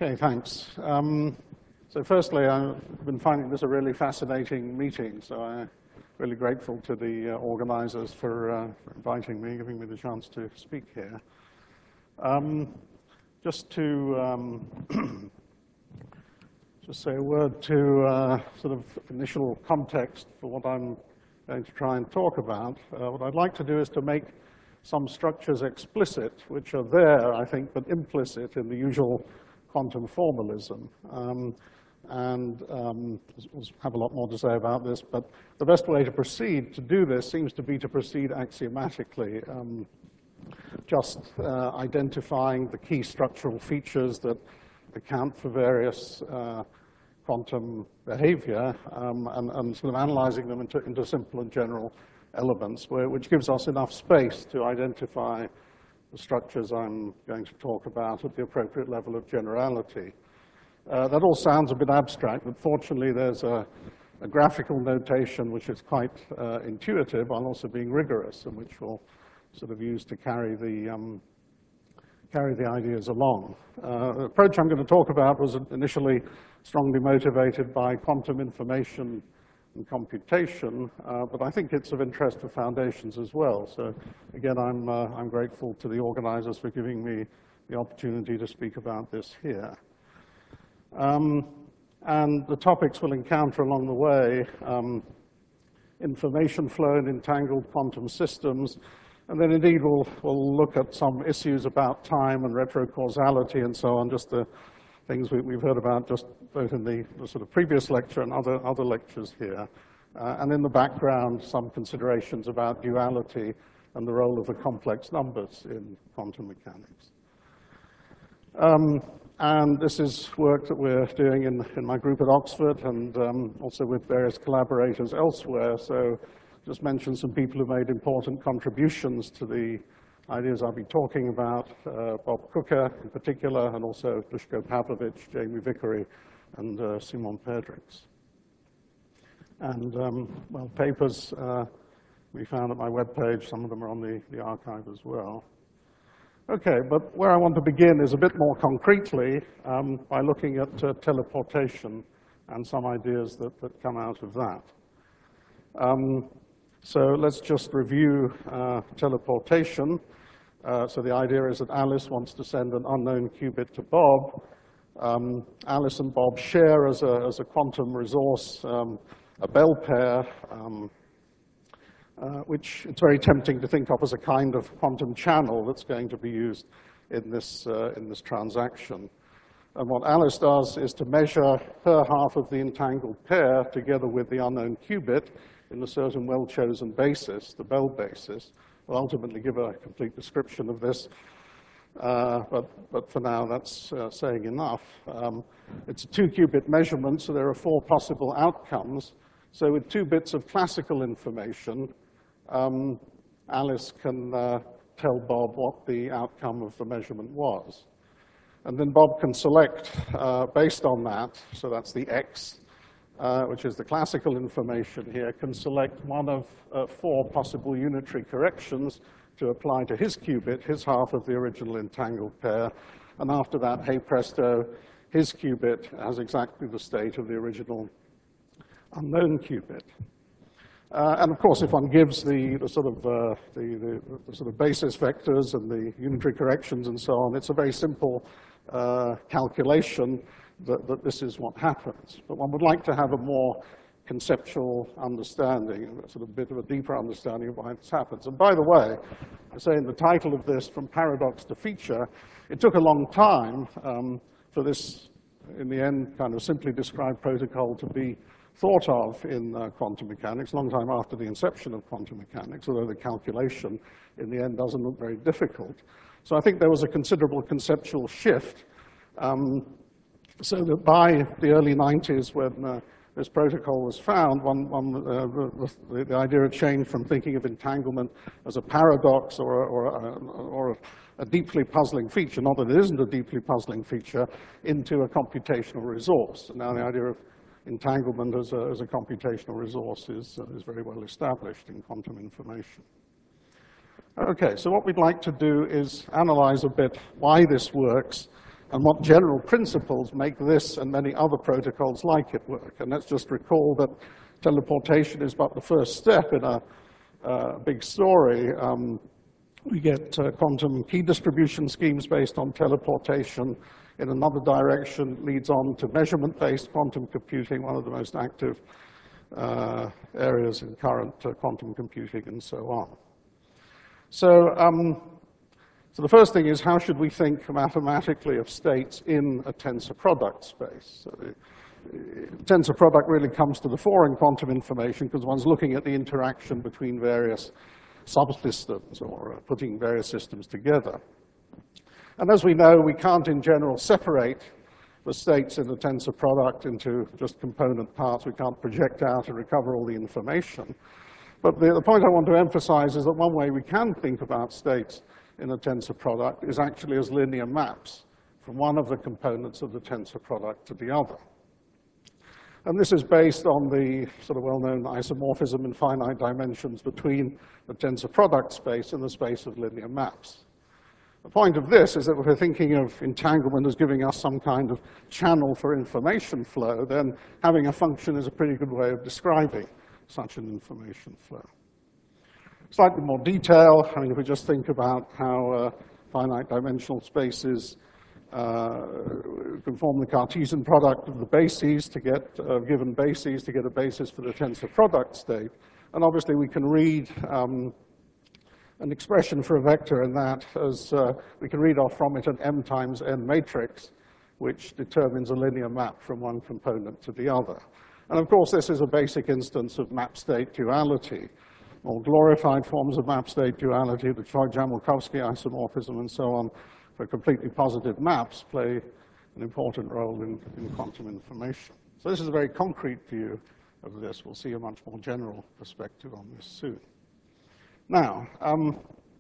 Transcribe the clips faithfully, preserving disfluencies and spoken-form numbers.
Okay, thanks. Um, so firstly, I've been finding this a really fascinating meeting, so I'm really grateful to the uh, organizers for, uh, for inviting me, giving me the chance to speak here. Um, just to um, just say a word to uh, sort of initial context for what I'm going to try and talk about. Uh, what I'd like to do is to make some structures explicit, which are there, I think, but implicit in the usual quantum formalism. Um, and um, we'll have a lot more to say about this, but the best way to proceed to do this seems to be to proceed axiomatically, um, just uh, identifying the key structural features that account for various uh, quantum behavior um, and, and sort of analyzing them into, into simple and general elements, where, which gives us enough space to identify the structures I'm going to talk about at the appropriate level of generality. Uh, that all sounds a bit abstract, but fortunately there's a, a graphical notation which is quite uh, intuitive while also being rigorous, and which we'll sort of use to carry the, um, carry the ideas along. Uh, the approach I'm going to talk about was initially strongly motivated by quantum information and computation, uh, but I think it's of interest for foundations as well. So again, I'm, uh, I'm grateful to the organizers for giving me the opportunity to speak about this here. Um, and the topics we'll encounter along the way, um, information flow in entangled quantum systems, and then indeed we'll, we'll look at some issues about time and retrocausality and so on, just the things we, we've heard about just both in the, the sort of previous lecture and other, other lectures here. Uh, and in the background, some considerations about duality and the role of the complex numbers in quantum mechanics. Um, and this is work that we're doing in, in my group at Oxford and um, also with various collaborators elsewhere. So just mention some people who made important contributions to the ideas I'll be talking about, uh, Bob Cooker in particular, and also Duško Pavlović, Jamie Vickery, and uh, Simon Pedrix. And, um, well, papers uh, we found at my webpage, some of them are on the, the archive as well. Okay, but where I want to begin is a bit more concretely um, by looking at uh, teleportation and some ideas that, that come out of that. Um, so let's just review uh, teleportation. Uh, so the idea is that Alice wants to send an unknown qubit to Bob. Um, Alice and Bob share as a, as a quantum resource um, a Bell pair, um, uh, which it's very tempting to think of as a kind of quantum channel that's going to be used in this, uh, in this transaction. And what Alice does is to measure her half of the entangled pair together with the unknown qubit in a certain well-chosen basis, the Bell basis. We'll ultimately give a complete description of this, uh, but, but for now that's uh, saying enough. Um, it's a two-qubit measurement, so there are four possible outcomes. So with two bits of classical information, um, Alice can uh, tell Bob what the outcome of the measurement was. And then Bob can select, uh, based on that, so that's the X, Uh, which is the classical information here, can select one of uh, four possible unitary corrections to apply to his qubit, his half of the original entangled pair. And after that, hey presto, his qubit has exactly the state of the original unknown qubit. Uh, and of course, if one gives the, the, sort of, uh, the, the, the sort of basis vectors and the unitary corrections and so on, it's a very simple uh, calculation That, that this is what happens. But one would like to have a more conceptual understanding, a sort of bit of a deeper understanding of why this happens. And by the way, I say in the title of this, From Paradox to Feature, it took a long time um, for this, in the end, kind of simply described protocol to be thought of in uh, quantum mechanics, a long time after the inception of quantum mechanics, although the calculation in the end doesn't look very difficult. So I think there was a considerable conceptual shift. Um, So that by the early nineties, when uh, this protocol was found, one, one, uh, the, the idea had changed from thinking of entanglement as a paradox or, a, or, a, or a, a deeply puzzling feature, not that it isn't a deeply puzzling feature, into a computational resource. And now the idea of entanglement as a, as a computational resource is, uh, is very well established in quantum information. Okay, so what we'd like to do is analyze a bit why this works and what general principles make this and many other protocols like it work. And let's just recall that teleportation is but the first step in a uh, big story. Um, we get uh, quantum key distribution schemes based on teleportation. In another direction, leads on to measurement-based quantum computing, one of the most active uh, areas in current uh, quantum computing, and so on. So, um, So the first thing is, how should we think mathematically of states in a tensor product space? So the tensor product really comes to the fore in quantum information because one's looking at the interaction between various subsystems or putting various systems together. And as we know, we can't in general separate the states in the tensor product into just component parts. We can't project out and recover all the information. But the, the point I want to emphasize is that one way we can think about states in a tensor product is actually as linear maps from one of the components of the tensor product to the other. And this is based on the sort of well-known isomorphism in finite dimensions between the tensor product space and the space of linear maps. The point of this is that if we're thinking of entanglement as giving us some kind of channel for information flow, then having a function is a pretty good way of describing such an information flow. Slightly more detail, I mean, if we just think about how uh, finite dimensional spaces uh, can form the Cartesian product of the bases to get uh, given bases to get a basis for the tensor product state. And obviously we can read um, an expression for a vector in that as uh, we can read off from it an m times n matrix, which determines a linear map from one component to the other. And of course, this is a basic instance of map-state duality. More glorified forms of map-state duality, the Choi-Jamelkowski isomorphism and so on, for completely positive maps play an important role in, in quantum information. So this is a very concrete view of this. We'll see a much more general perspective on this soon. Now, um,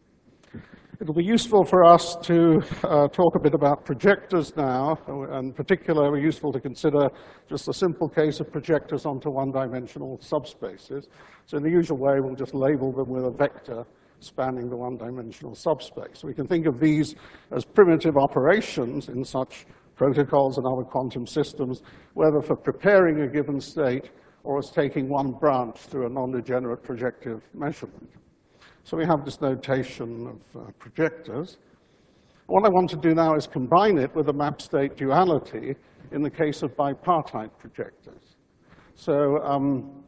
it'll be useful for us to uh, talk a bit about projectors now, and particularly useful to consider just a simple case of projectors onto one-dimensional subspaces. So in the usual way, we'll just label them with a vector spanning the one-dimensional subspace. We can think of these as primitive operations in such protocols and other quantum systems, whether for preparing a given state or as taking one branch through a non-degenerate projective measurement. So we have this notation of uh, projectors. What I want to do now is combine it with a map-state duality in the case of bipartite projectors. So um,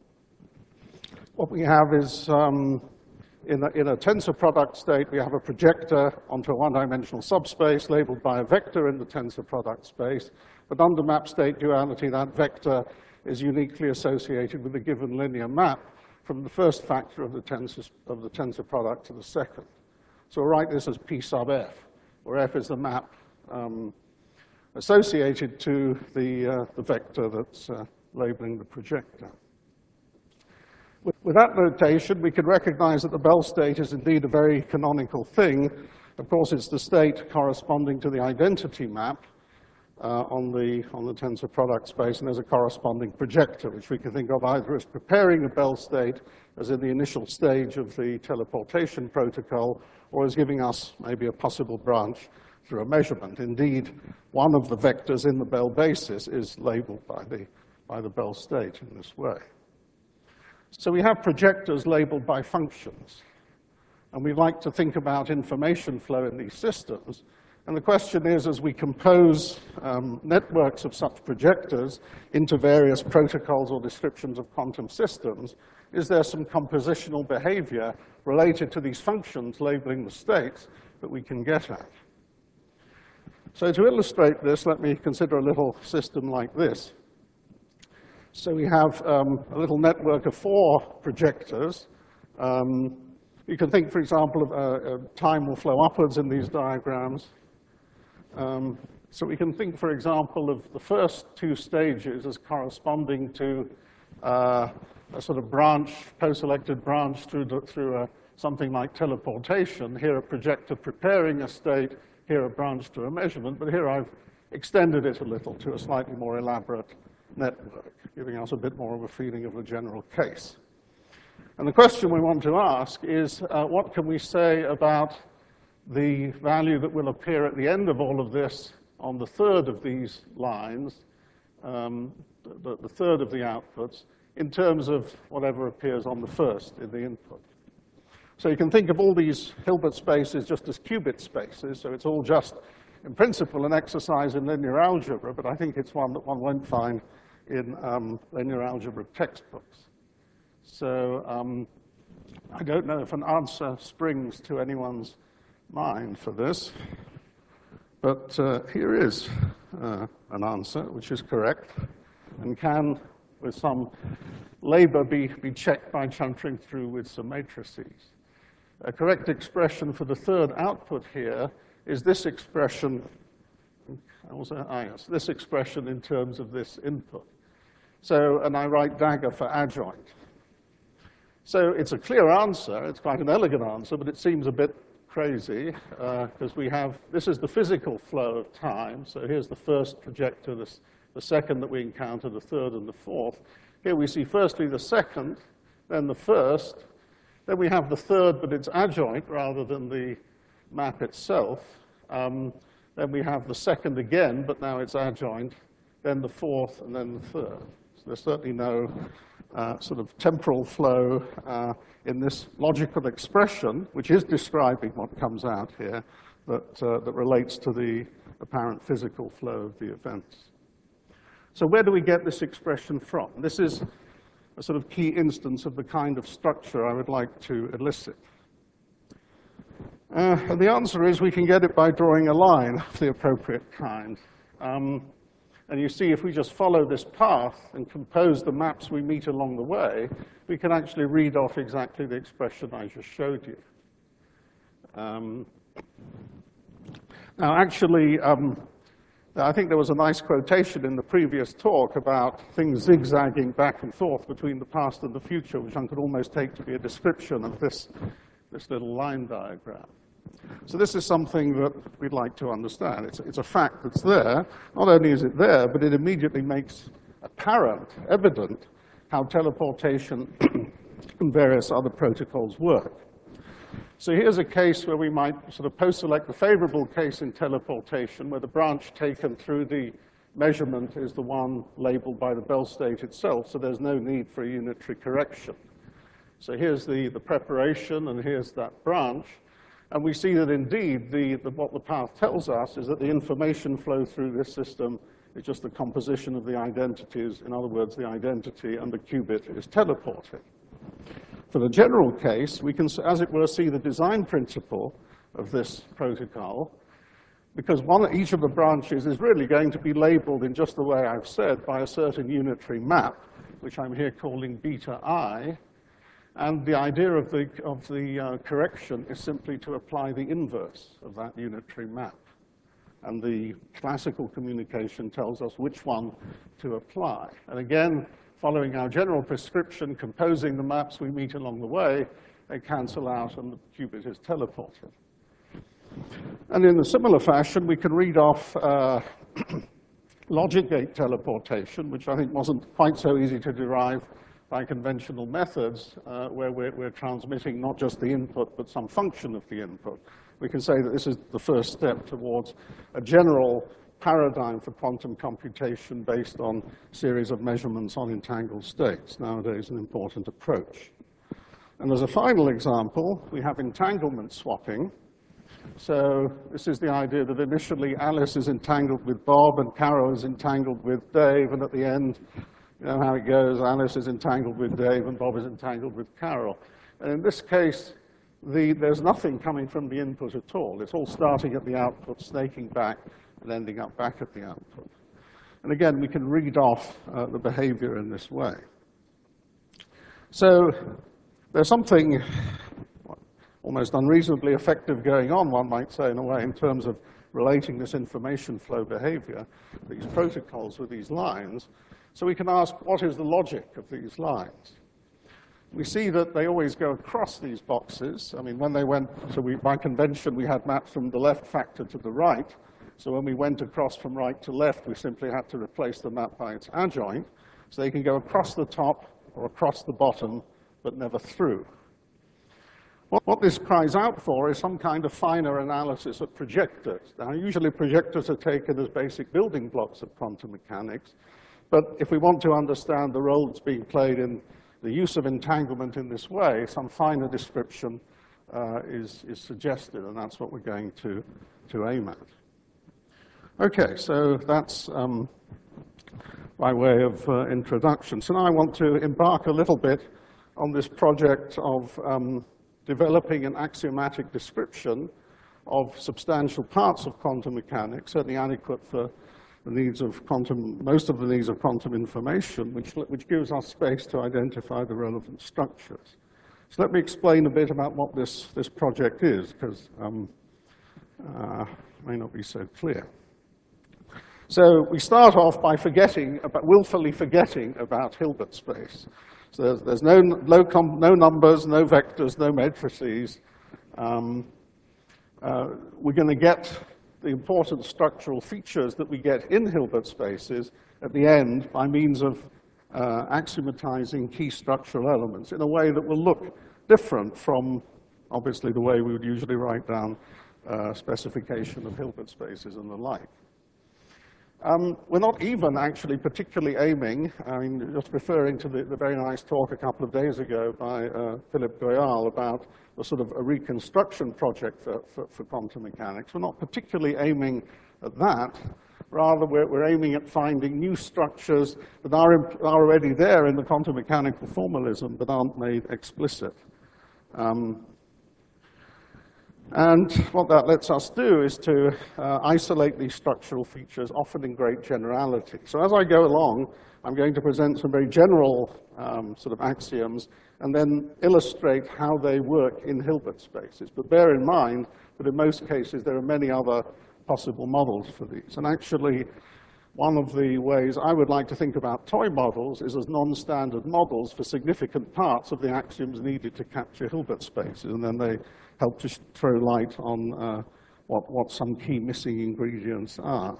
what we have is, um, in, a, in a tensor product state, we have a projector onto a one-dimensional subspace labeled by a vector in the tensor product space. But under map-state duality, that vector is uniquely associated with a given linear map from the first factor of the tensor, of the tensor product to the second. So we'll write this as P sub f, where f is the map um, associated to the, uh, the vector that's uh, labeling the projector. With, with that notation, we can recognize that the Bell state is indeed a very canonical thing. Of course, it's the state corresponding to the identity map Uh, on the on the tensor product space, and there's a corresponding projector, which we can think of either as preparing a Bell state, as in the initial stage of the teleportation protocol, or as giving us maybe a possible branch through a measurement. Indeed, one of the vectors in the Bell basis is labeled by the by the Bell state in this way. So we have projectors labeled by functions, and we like to think about information flow in these systems. And the question is, as we compose um, networks of such projectors into various protocols or descriptions of quantum systems, is there some compositional behavior related to these functions labeling the states that we can get at? So to illustrate this, let me consider a little system like this. So we have um, a little network of four projectors. Um, you can think, for example, of uh, uh, time will flow upwards in these diagrams. Um, so we can think, for example, of the first two stages as corresponding to uh, a sort of branch, post-selected branch through, the, through a, something like teleportation. Here a projector preparing a state, here a branch to a measurement, but here I've extended it a little to a slightly more elaborate network, giving us a bit more of a feeling of the general case. And the question we want to ask is, uh, what can we say about the value that will appear at the end of all of this on the third of these lines, um, the, the third of the outputs, in terms of whatever appears on the first in the input. So you can think of all these Hilbert spaces just as qubit spaces, so it's all just, in principle, an exercise in linear algebra, but I think it's one that one won't find in um, linear algebra textbooks. So um, I don't know if an answer springs to anyone's mind for this, but uh, here is uh, an answer which is correct and can, with some labor, be, be checked by chuntering through with some matrices. A correct expression for the third output here is this expression, also, ah, yes, this expression in terms of this input. So, and I write dagger for adjoint. So it's a clear answer, it's quite an elegant answer, but it seems a bit crazy, because uh, we have, this is the physical flow of time, so here's the first projector, this, the second that we encounter, the third and the fourth. Here we see firstly the second, then the first, then we have the third, but it's adjoint rather than the map itself. Um, then we have the second again, but now it's adjoint, then the fourth, and then the third. So there's certainly no uh, sort of temporal flow uh, in this logical expression, which is describing what comes out here, that, uh, that relates to the apparent physical flow of the events. So where do we get this expression from? This is a sort of key instance of the kind of structure I would like to elicit. Uh, and the answer is we can get it by drawing a line of the appropriate kind. Um, and you see, if we just follow this path and compose the maps we meet along the way, we can actually read off exactly the expression I just showed you. Um, now, actually, um, I think there was a nice quotation in the previous talk about things zigzagging back and forth between the past and the future, which one could almost take to be a description of this, this little line diagram. So this is something that we'd like to understand. It's, it's a fact that's there. Not only is it there, but it immediately makes apparent, evident, how teleportation and various other protocols work. So here's a case where we might sort of post-select the favorable case in teleportation, where the branch taken through the measurement is the one labeled by the Bell state itself, so there's no need for a unitary correction. So here's the, the preparation, and here's that branch. And we see that indeed, the, the, what the path tells us is that the information flow through this system is just the composition of the identities. In other words, the identity and the qubit is teleporting. For the general case, we can, as it were, see the design principle of this protocol, because one, each of the branches is really going to be labeled in just the way I've said by a certain unitary map, which I'm here calling beta I. And the idea of the, of the uh, correction is simply to apply the inverse of that unitary map. And the classical communication tells us which one to apply. And again, following our general prescription, composing the maps we meet along the way, they cancel out and the qubit is teleported. And in a similar fashion, we can read off uh, logic gate teleportation, which I think wasn't quite so easy to derive by conventional methods, uh, where we're, we're transmitting not just the input, but some function of the input. We can say that this is the first step towards a general paradigm for quantum computation based on a series of measurements on entangled states, nowadays an important approach. And as a final example, we have entanglement swapping. So this is the idea that initially Alice is entangled with Bob and Carol is entangled with Dave, and at the end, you know how it goes, Alice is entangled with Dave and Bob is entangled with Carol. And in this case, the, there's nothing coming from the input at all. It's all starting at the output, snaking back, and ending up back at the output. And again, we can read off uh, the behavior in this way. So there's something almost unreasonably effective going on, one might say, in a way, in terms of relating this information flow behavior, these protocols with these lines. So we can ask, what is the logic of these lines? We see that they always go across these boxes. I mean, when they went, so we, by convention, we had maps from the left factor to the right. So when we went across from right to left, we simply had to replace the map by its adjoint. So they can go across the top or across the bottom, but never through. What, what this cries out for is some kind of finer analysis of projectors. Now, usually projectors are taken as basic building blocks of quantum mechanics, but if we want to understand the role that's being played in the use of entanglement in this way, some finer description uh, is, is suggested, and that's what we're going to, to aim at. Okay, so that's um, by way of uh, introduction. So now I want to embark a little bit on this project of um, developing an axiomatic description of substantial parts of quantum mechanics, certainly adequate for the needs of quantum, most of the needs of quantum information, which, which gives us space to identify the relevant structures. So let me explain a bit about what this, this project is, because um, uh, it may not be so clear. So we start off by forgetting, about, willfully forgetting about Hilbert space. So there's, there's no, no, no numbers, no vectors, no matrices. Um, uh, we're going to get the important structural features that we get in Hilbert spaces at the end by means of uh, axiomatizing key structural elements in a way that will look different from, obviously, the way we would usually write down uh, specification of Hilbert spaces and the like. Um, we're not even actually particularly aiming, I mean, just referring to the, the very nice talk a couple of days ago by uh, Philippe Goyal about a sort of a reconstruction project for, for, for quantum mechanics. We're not particularly aiming at that. Rather, we're, we're aiming at finding new structures that are, are already there in the quantum mechanical formalism but aren't made explicit. Um, And what that lets us do is to uh, isolate these structural features, often in great generality. So as I go along, I'm going to present some very general um, sort of axioms and then illustrate how they work in Hilbert spaces. But bear in mind that in most cases, there are many other possible models for these. And actually, one of the ways I would like to think about toy models is as non-standard models for significant parts of the axioms needed to capture Hilbert spaces, and then they help to throw light on uh, what, what some key missing ingredients are.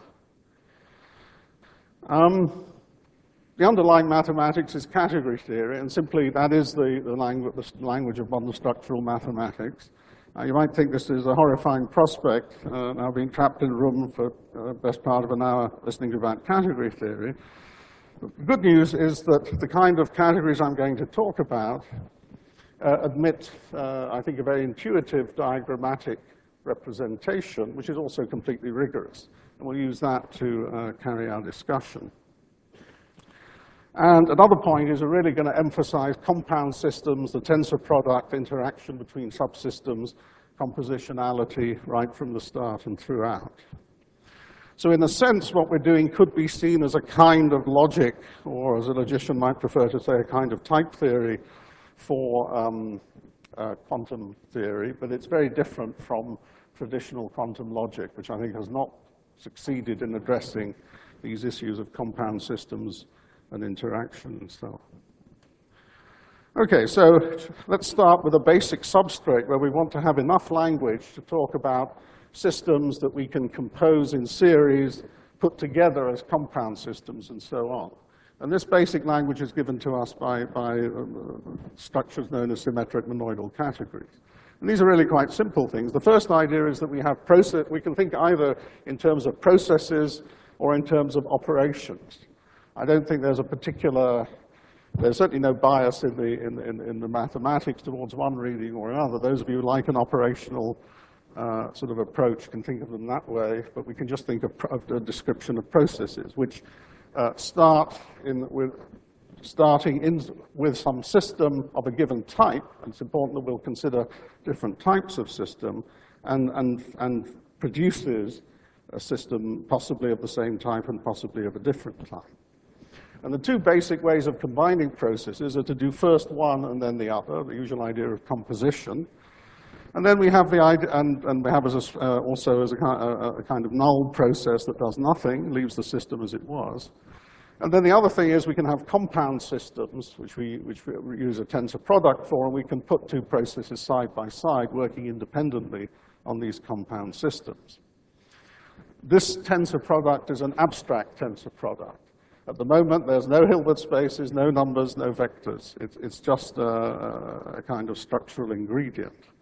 Um, the underlying mathematics is category theory, and simply that is the, the, langu the language of modern structural mathematics. Uh, you might think this is a horrifying prospect, uh, now being trapped in a room for the uh, best part of an hour listening about category theory. But the good news is that the kind of categories I'm going to talk about uh, admit, uh, I think, a very intuitive diagrammatic representation, which is also completely rigorous. And we'll use that to uh, carry our discussion. And another point is we're really going to emphasize compound systems, the tensor product, interaction between subsystems, compositionality right from the start and throughout. So in a sense, what we're doing could be seen as a kind of logic, or as a logician might prefer to say, a kind of type theory for um, uh, quantum theory, but it's very different from traditional quantum logic, which I think has not succeeded in addressing these issues of compound systems and interaction and so on. Okay, so let's start with a basic substrate where we want to have enough language to talk about systems that we can compose in series, put together as compound systems, and so on. And this basic language is given to us by, by uh, structures known as symmetric monoidal categories. And these are really quite simple things. The first idea is that we have process, we can think either in terms of processes or in terms of operations. I don't think there's a particular, there's certainly no bias in the, in, in, in the mathematics towards one reading or another. Those of you who like an operational uh, sort of approach can think of them that way, but we can just think of, of the description of processes, which uh, start in, with, starting in with some system of a given type. And it's important that we'll consider different types of system, and, and, and produces a system possibly of the same type and possibly of a different type. And the two basic ways of combining processes are to do first one and then the other, the usual idea of composition. And then we have the idea, and, and we have as a, uh, also as a, a, a kind of null process that does nothing, leaves the system as it was. And then the other thing is we can have compound systems, which we, which we use a tensor product for, and we can put two processes side by side working independently on these compound systems. This tensor product is an abstract tensor product. At the moment, there's no Hilbert spaces, no numbers, no vectors. It's, it's just a, a kind of structural ingredient.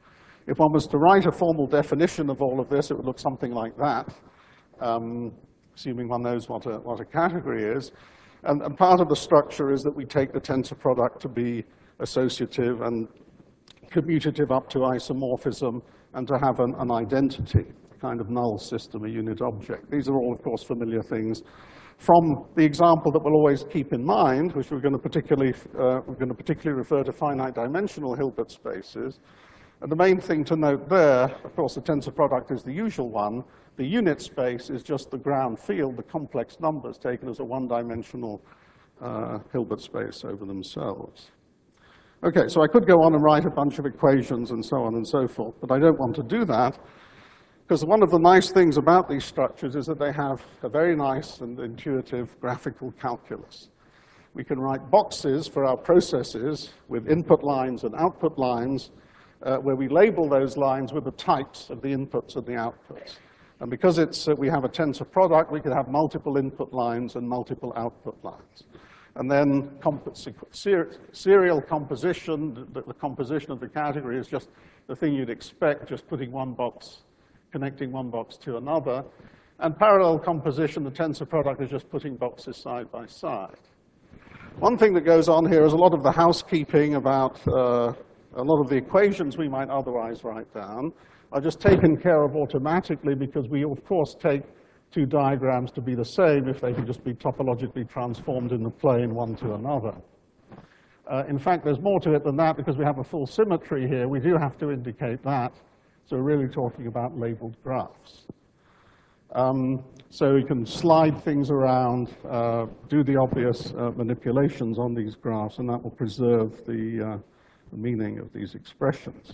If one was to write a formal definition of all of this, it would look something like that, um, assuming one knows what a, what a category is. And, and part of the structure is that we take the tensor product to be associative and commutative up to isomorphism and to have an, an identity, a kind of null system, a unit object. These are all, of course, familiar things from the example that we'll always keep in mind, which we're going to particularly, uh, we're going to particularly refer to finite dimensional Hilbert spaces. And the main thing to note there, of course, the tensor product is the usual one. The unit space is just the ground field, the complex numbers taken as a one-dimensional uh, Hilbert space over themselves. Okay, so I could go on and write a bunch of equations and so on and so forth, but I don't want to do that, because one of the nice things about these structures is that they have a very nice and intuitive graphical calculus. We can write boxes for our processes with input lines and output lines, uh, where we label those lines with the types of the inputs and the outputs. And because it's, uh, we have a tensor product, we can have multiple input lines and multiple output lines. And then comp ser serial composition, the, the composition of the category is just the thing you'd expect, just putting one box, connecting one box to another. And parallel composition, the tensor product is just putting boxes side by side. One thing that goes on here is a lot of the housekeeping about uh, a lot of the equations we might otherwise write down are just taken care of automatically, because we, of course, take two diagrams to be the same if they can just be topologically transformed in the plane one to another. Uh, in fact, there's more to it than that, because we have a full symmetry here. We do have to indicate that. So we're really talking about labeled graphs. Um, so you can slide things around, uh, do the obvious uh, manipulations on these graphs, and that will preserve the, uh, the meaning of these expressions.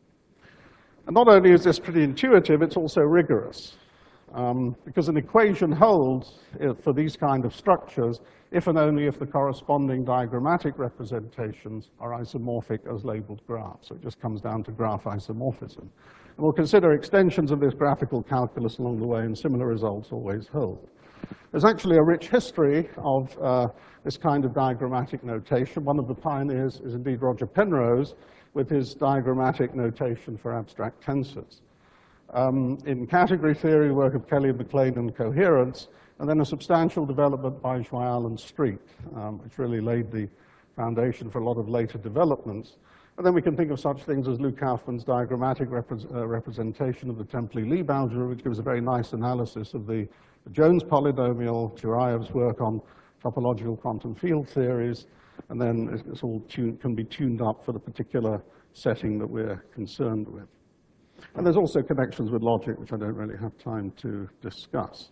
And not only is this pretty intuitive, it's also rigorous. Um, because an equation holds for these kind of structures if and only if the corresponding diagrammatic representations are isomorphic as labeled graphs. So it just comes down to graph isomorphism. And we'll consider extensions of this graphical calculus along the way, and similar results always hold. There's actually a rich history of uh, this kind of diagrammatic notation. One of the pioneers is indeed Roger Penrose with his diagrammatic notation for abstract tensors. Um, in category theory, work of Kelly, McLean, and coherence, and then a substantial development by Joyal and Street, um, which really laid the foundation for a lot of later developments. And then we can think of such things as Lou Kaufman's diagrammatic repre uh, representation of the Templey-Lieb algebra, which gives a very nice analysis of the, the Jones polynomial, Chirayev's work on topological quantum field theories, and then it's, it's all tuned, can be tuned up for the particular setting that we're concerned with. And there's also connections with logic, which I don't really have time to discuss.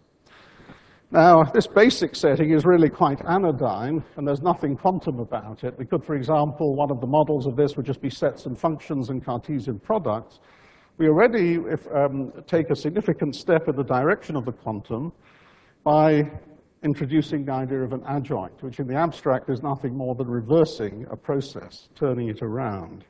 Now, this basic setting is really quite anodyne, and there's nothing quantum about it. We could, for example, one of the models of this would just be sets and functions and Cartesian products. We already if, um, take a significant step in the direction of the quantum by introducing the idea of an adjoint, which in the abstract is nothing more than reversing a process, turning it around.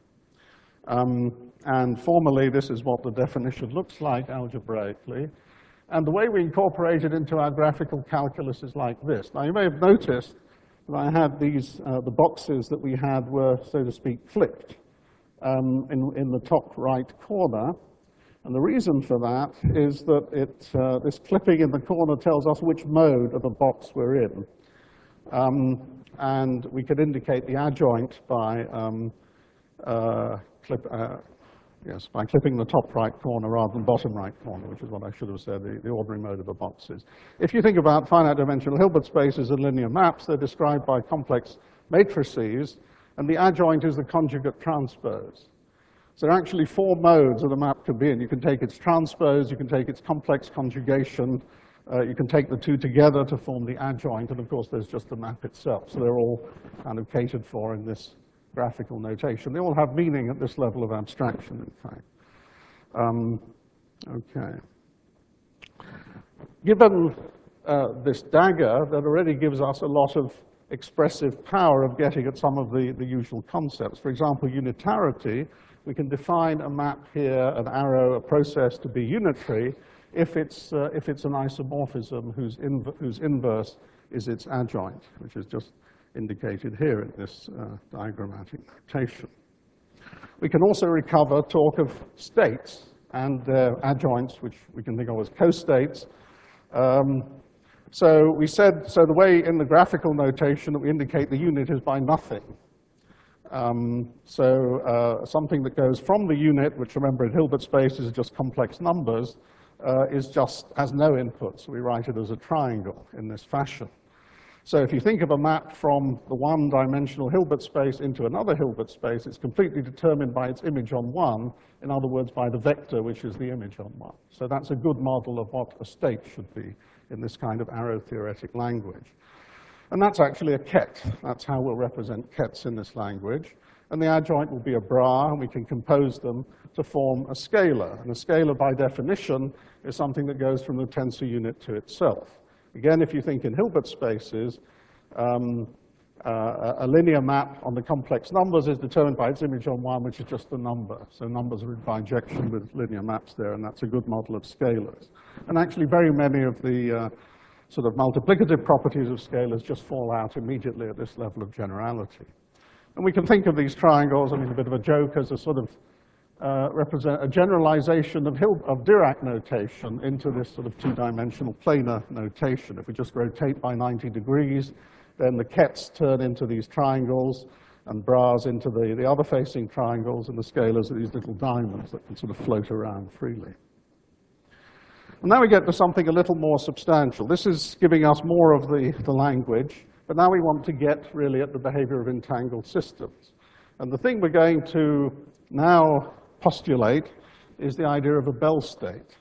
Um, and formally, this is what the definition looks like algebraically. And the way we incorporate it into our graphical calculus is like this. Now, you may have noticed that I had these, uh, the boxes that we had were, so to speak, flipped um, in, in the top right corner. And the reason for that is that it, uh, this clipping in the corner tells us which mode of the box we're in. Um, and we can indicate the adjoint by um, uh, clip, uh, yes, by clipping the top right corner rather than bottom right corner, which is what I should have said, the, the ordinary mode of a box is. If you think about finite dimensional Hilbert spaces and linear maps, they're described by complex matrices, and the adjoint is the conjugate transpose. So there are actually four modes that a map can be in. You can take its transpose, you can take its complex conjugation, uh, you can take the two together to form the adjoint, and of course there's just the map itself. So they're all kind of catered for in this graphical notation. They all have meaning at this level of abstraction, in fact. Um, okay. Given uh, this dagger, that already gives us a lot of expressive power of getting at some of the, the usual concepts. For example, unitarity. We can define a map here, an arrow, a process to be unitary if it's, uh, if it's an isomorphism whose, inv whose inverse is its adjoint, which is just indicated here in this uh, diagrammatic notation. We can also recover talk of states and their adjoints, which we can think of as co-states. Um, so we said, so the way in the graphical notation that we indicate the unit is by nothing. Um, so uh, something that goes from the unit, which remember in Hilbert spaces is just complex numbers, uh, is just, has no input. So we write it as a triangle in this fashion. So if you think of a map from the one-dimensional Hilbert space into another Hilbert space, it's completely determined by its image on one, in other words, by the vector, which is the image on one. So that's a good model of what a state should be in this kind of arrow-theoretic language. And that's actually a ket. That's how we'll represent kets in this language. And the adjoint will be a bra, and we can compose them to form a scalar. And a scalar, by definition, is something that goes from the tensor unit to itself. Again, if you think in Hilbert spaces, um, uh, a linear map on the complex numbers is determined by its image on one, which is just a number. So numbers are in bijection with linear maps there, and that's a good model of scalars. And actually, very many of the uh, sort of multiplicative properties of scalars just fall out immediately at this level of generality. And we can think of these triangles, I mean, a bit of a joke, as a sort of uh, represent a generalization of, Hil of Dirac notation into this sort of two-dimensional planar notation. If we just rotate by ninety degrees, then the kets turn into these triangles, and bras into the, the other facing triangles, and the scalars are these little diamonds that can sort of float around freely. And now we get to something a little more substantial. This is giving us more of the, the language, but now we want to get really at the behavior of entangled systems. And the thing we're going to now postulate is the idea of a Bell state,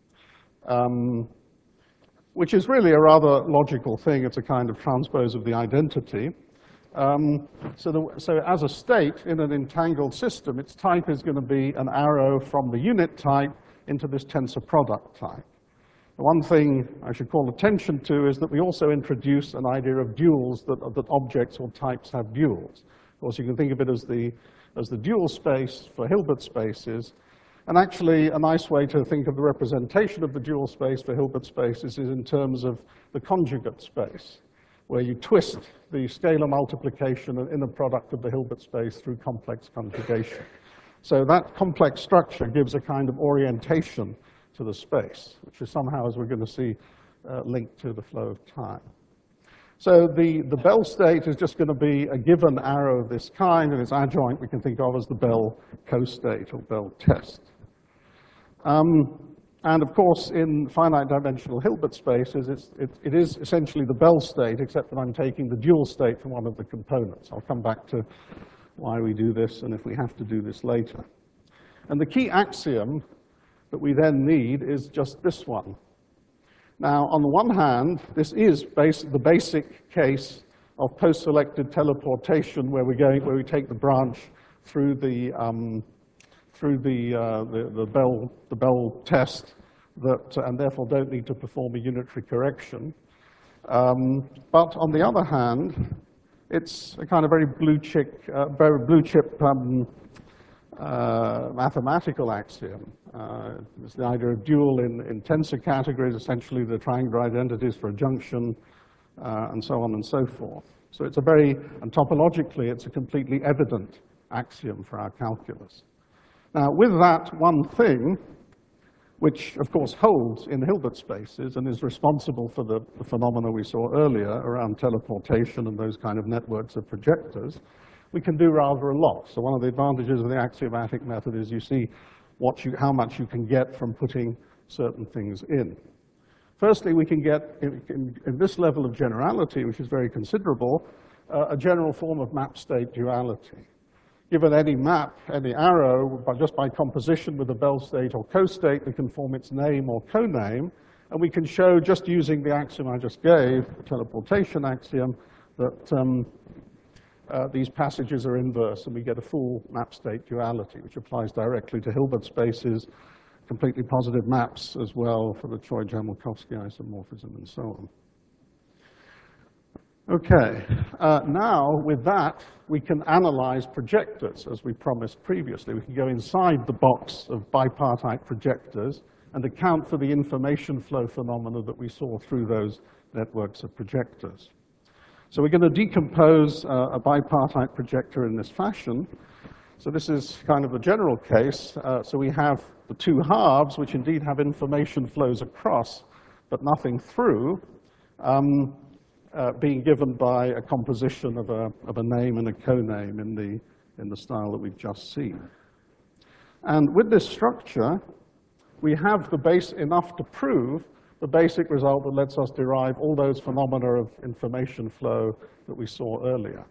um, which is really a rather logical thing. It's a kind of transpose of the identity. Um, so, the, so as a state in an entangled system, its type is going to be an arrow from the unit type into this tensor product type. The one thing I should call attention to is that we also introduce an idea of duals, that, that objects or types have duals. Of course, you can think of it as the, as the dual space for Hilbert spaces. And actually, a nice way to think of the representation of the dual space for Hilbert spaces is in terms of the conjugate space, where you twist the scalar multiplication and inner product of the Hilbert space through complex conjugation. So that complex structure gives a kind of orientation to the space, which is somehow, as we're going to see, uh, linked to the flow of time. So the, the Bell state is just going to be a given arrow of this kind, and its adjoint we can think of as the Bell co-state or Bell test. Um, and of course, in finite dimensional Hilbert spaces, it's, it, it is essentially the Bell state, except that I'm taking the dual state from one of the components. I'll come back to why we do this and if we have to do this later. And the key axiom that we then need is just this one. Now, on the one hand, this is base, the basic case of post-selected teleportation, where we're going, where we take the branch through the um, through the, uh, the the Bell the Bell test, that and therefore don't need to perform a unitary correction. Um, but on the other hand, it's a kind of very blue chip, uh, very blue chip um, uh, mathematical axiom. Uh, it's the idea of dual in, in tensor categories, essentially the triangular identities for a junction, uh, and so on and so forth. So it's a very, and topologically, it's a completely evident axiom for our calculus. Now, with that one thing, which of course holds in Hilbert spaces and is responsible for the, the phenomena we saw earlier around teleportation and those kind of networks of projectors, we can do rather a lot. So one of the advantages of the axiomatic method is you see what you, how much you can get from putting certain things in. Firstly, we can get, in, in, in this level of generality, which is very considerable, uh, a general form of map-state duality. Given any map, any arrow, by, just by composition with a Bell state or co-state, we can form its name or co-name, and we can show, just using the axiom I just gave, the teleportation axiom, that um, Uh, these passages are inverse, and we get a full map-state duality, which applies directly to Hilbert spaces, completely positive maps as well for the Choi-Jamelkovsky isomorphism, and so on. Okay, uh, now with that, we can analyze projectors, as we promised previously. We can go inside the box of bipartite projectors and account for the information flow phenomena that we saw through those networks of projectors. So we're going to decompose uh, a bipartite projector in this fashion. So this is kind of the general case. Uh, so we have the two halves, which indeed have information flows across, but nothing through, um, uh, being given by a composition of a, of a name and a coname in the, in the style that we've just seen. And with this structure, we have the base enough to prove the basic result that lets us derive all those phenomena of information flow that we saw earlier.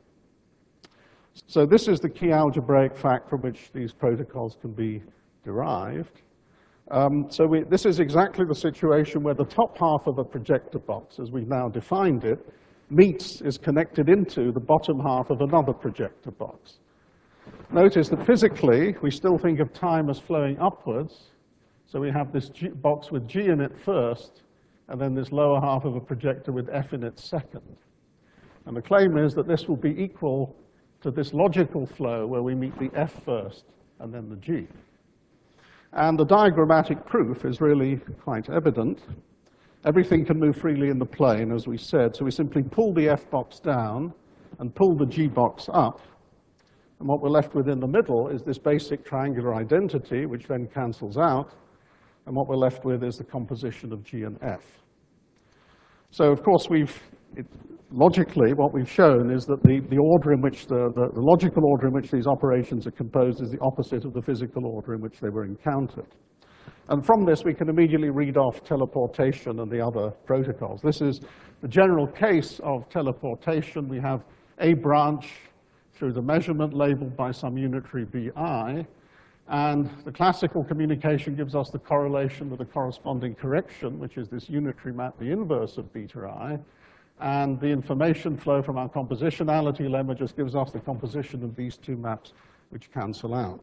So this is the key algebraic fact from which these protocols can be derived. Um, so we, this is exactly the situation where the top half of a projector box, as we've now defined it, meets, is connected into the bottom half of another projector box. Notice that physically, we still think of time as flowing upwards. So we have this G box with G in it first, and then this lower half of a projector with F in it second. And the claim is that this will be equal to this logical flow where we meet the F first and then the G. And the diagrammatic proof is really quite evident. Everything can move freely in the plane, as we said, so we simply pull the F box down and pull the G box up. And what we're left with in the middle is this basic triangular identity, which then cancels out. And what we're left with is the composition of G and F. So, of course, we've, it, logically, what we've shown is that the, the order in which, the, the, the logical order in which these operations are composed is the opposite of the physical order in which they were encountered. And from this, we can immediately read off teleportation and the other protocols. This is the general case of teleportation. We have a branch through the measurement labeled by some unitary B I, and the classical communication gives us the correlation with the corresponding correction, which is this unitary map, the inverse of beta I, and the information flow from our compositionality lemma just gives us the composition of these two maps, which cancel out.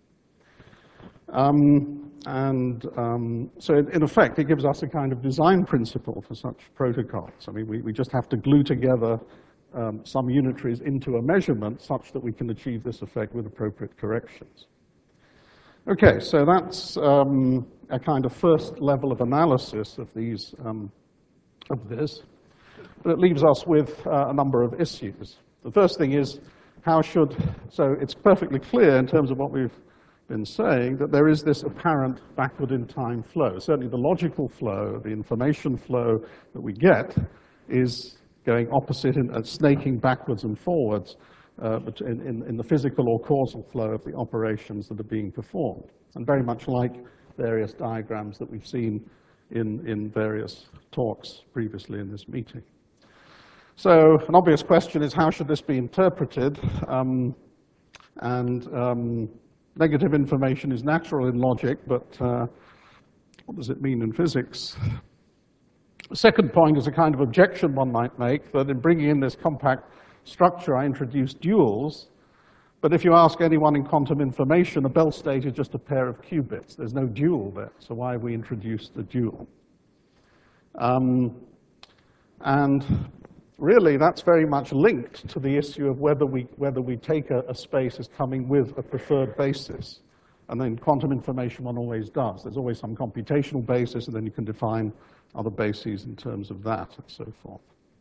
Um, and um, so in, in effect, it gives us a kind of design principle for such protocols. I mean, we, we just have to glue together um, some unitaries into a measurement such that we can achieve this effect with appropriate corrections. Okay, so that's um, a kind of first level of analysis of these, um, of this. But it leaves us with uh, a number of issues. The first thing is, how should, so it's perfectly clear in terms of what we've been saying that there is this apparent backward in time flow. Certainly the logical flow, the information flow that we get is going opposite and uh, snaking backwards and forwards uh, in, in, in the physical or causal flow of the operations that are being performed. And very much like various diagrams that we've seen in, in various talks previously in this meeting. So an obvious question is, how should this be interpreted? Um, and um, negative information is natural in logic, but uh, what does it mean in physics? The second point is a kind of objection one might make, that in bringing in this compact structure, I introduced duals. But if you ask anyone in quantum information, a Bell state is just a pair of qubits. There's no dual there, so why have we introduced a dual? Um, and really, that's very much linked to the issue of whether we, whether we take a, a space as coming with a preferred basis. And then quantum information one always does. There's always some computational basis, and then you can define other bases in terms of that, and so forth.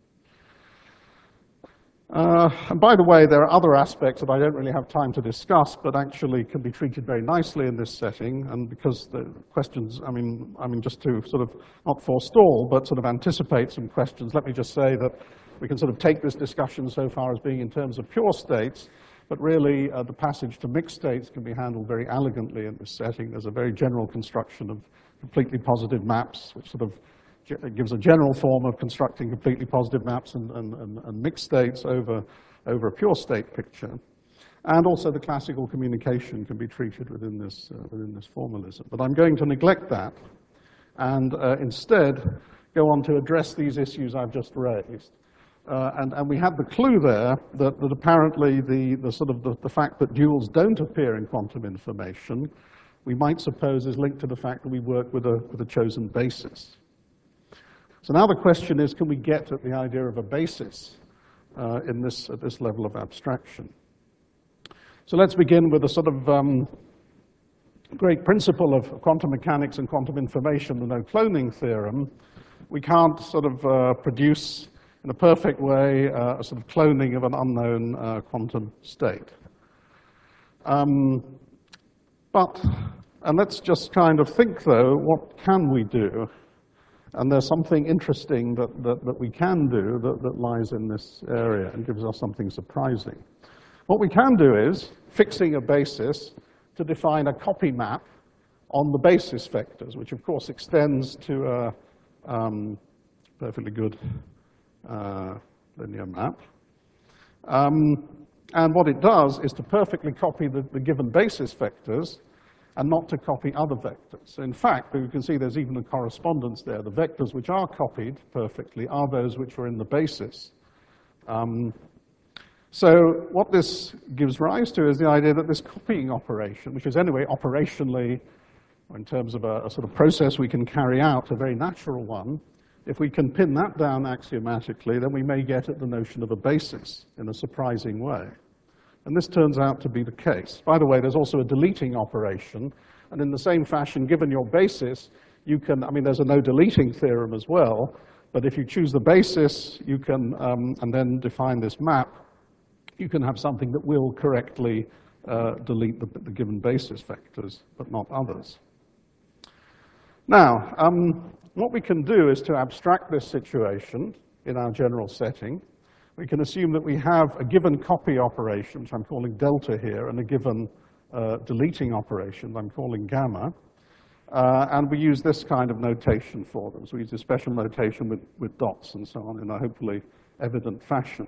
Uh, and by the way, there are other aspects that I don't really have time to discuss, but actually can be treated very nicely in this setting. And because the questions, I mean, I mean, just to sort of not forestall, but sort of anticipate some questions, let me just say that we can sort of take this discussion so far as being in terms of pure states, but really uh, the passage to mixed states can be handled very elegantly in this setting. There's a very general construction of completely positive maps, which sort of it gives a general form of constructing completely positive maps and, and, and, and mixed states over, over a pure state picture. And also the classical communication can be treated within this, uh, within this formalism. But I'm going to neglect that and uh, instead go on to address these issues I've just raised. Uh, and, and we had the clue there that, that apparently the, the sort of the, the fact that duals don't appear in quantum information, we might suppose is linked to the fact that we work with a, with a chosen basis. So now the question is, can we get at the idea of a basis uh, in this, at this level of abstraction? So let's begin with a sort of um, great principle of quantum mechanics and quantum information, the no-cloning theorem. We can't sort of uh, produce in a perfect way uh, a sort of cloning of an unknown uh, quantum state. Um, but, and let's just kind of think, though, what can we do? And there's something interesting that, that, that we can do that, that lies in this area and gives us something surprising. What we can do is fixing a basis to define a copy map on the basis vectors, which of course extends to a um, perfectly good uh, linear map. Um, and what it does is to perfectly copy the, the given basis vectors and not to copy other vectors. So in fact, you can see there's even a correspondence there. The vectors which are copied perfectly are those which are in the basis. Um, so what this gives rise to is the idea that this copying operation, which is anyway operationally, or in terms of a, a sort of process we can carry out, a very natural one, if we can pin that down axiomatically, then we may get at the notion of a basis in a surprising way. And this turns out to be the case. By the way, there's also a deleting operation, and in the same fashion, given your basis, you can, I mean, there's a no-deleting theorem as well, but if you choose the basis, you can, um, and then define this map, you can have something that will correctly uh, delete the, the given basis vectors, but not others. Now, um, what we can do is to abstract this situation in our general setting. We can assume that we have a given copy operation, which I'm calling delta here, and a given uh, deleting operation, I'm calling gamma. Uh, and we use this kind of notation for them. So we use a special notation with, with dots and so on in a hopefully evident fashion.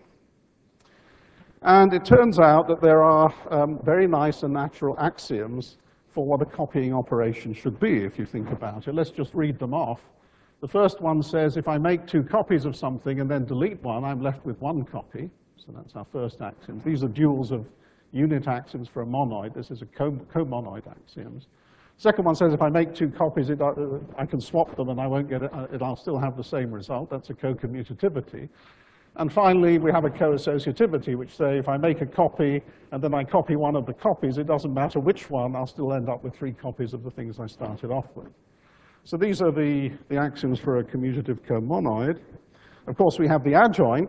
And it turns out that there are um, very nice and natural axioms for what a copying operation should be, if you think about it. Let's just read them off. The first one says, if I make two copies of something and then delete one, I'm left with one copy. So that's our first axiom. These are duals of unit axioms for a monoid. This is a co-monoid axioms. Second one says, if I make two copies, it, uh, I can swap them and I won't get it, uh, it, I'll still have the same result. That's a co-commutativity. And finally, we have a co-associativity, which say if I make a copy and then I copy one of the copies, it doesn't matter which one, I'll still end up with three copies of the things I started off with. So these are the, the axioms for a commutative comonoid. Of course, we have the adjoint.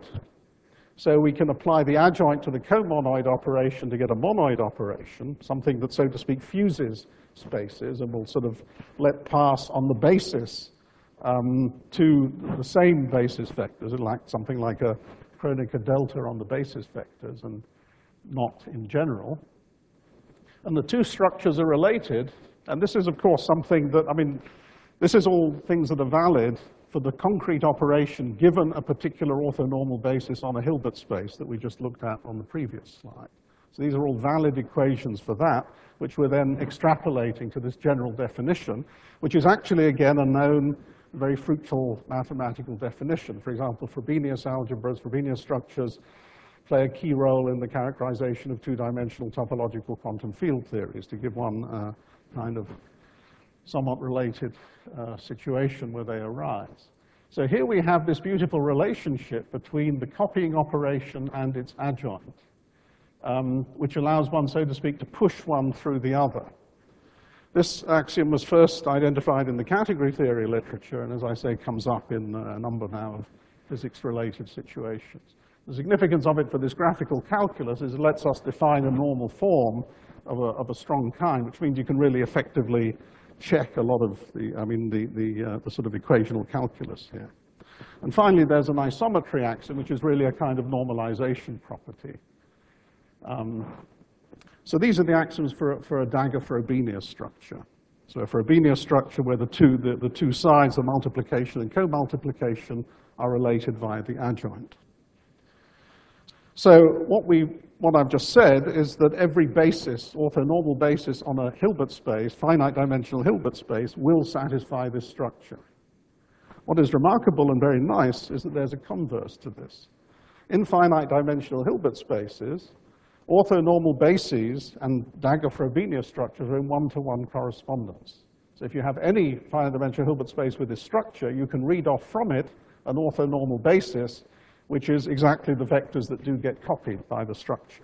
So we can apply the adjoint to the comonoid operation to get a monoid operation, something that, so to speak, fuses spaces and will sort of let pass on the basis Um, to the same basis vectors. It'll act something like a Kronecker delta on the basis vectors and not in general. And the two structures are related. And this is, of course, something that, I mean, this is all things that are valid for the concrete operation given a particular orthonormal basis on a Hilbert space that we just looked at on the previous slide. So these are all valid equations for that, which we're then extrapolating to this general definition, which is actually, again, a known very fruitful mathematical definition. For example, Frobenius algebras, Frobenius structures play a key role in the characterization of two-dimensional topological quantum field theories, to give one uh, kind of somewhat related uh, situation where they arise. So here we have this beautiful relationship between the copying operation and its adjoint, um, which allows one, so to speak, to push one through the other. This axiom was first identified in the category theory literature, and as I say, comes up in a number now of physics-related situations. The significance of it for this graphical calculus is it lets us define a normal form of a, of a strong kind, which means you can really effectively check a lot of the, I mean, the, the, uh, the sort of equational calculus here. And finally, there's an isometry axiom, which is really a kind of normalization property. Um, So these are the axioms for, for a Dagger-Frobenius structure. So a Frobenius structure where the two, the, the two sides, the multiplication and co-multiplication, are related via the adjoint. So what, we, what I've just said is that every basis, orthonormal basis on a Hilbert space, finite dimensional Hilbert space, will satisfy this structure. What is remarkable and very nice is that there's a converse to this. In finite dimensional Hilbert spaces, orthonormal bases and Dagger-Frobenius structures are in one-to-one correspondence. So if you have any finite-dimensional Hilbert space with this structure, you can read off from it an orthonormal basis, which is exactly the vectors that do get copied by the structure.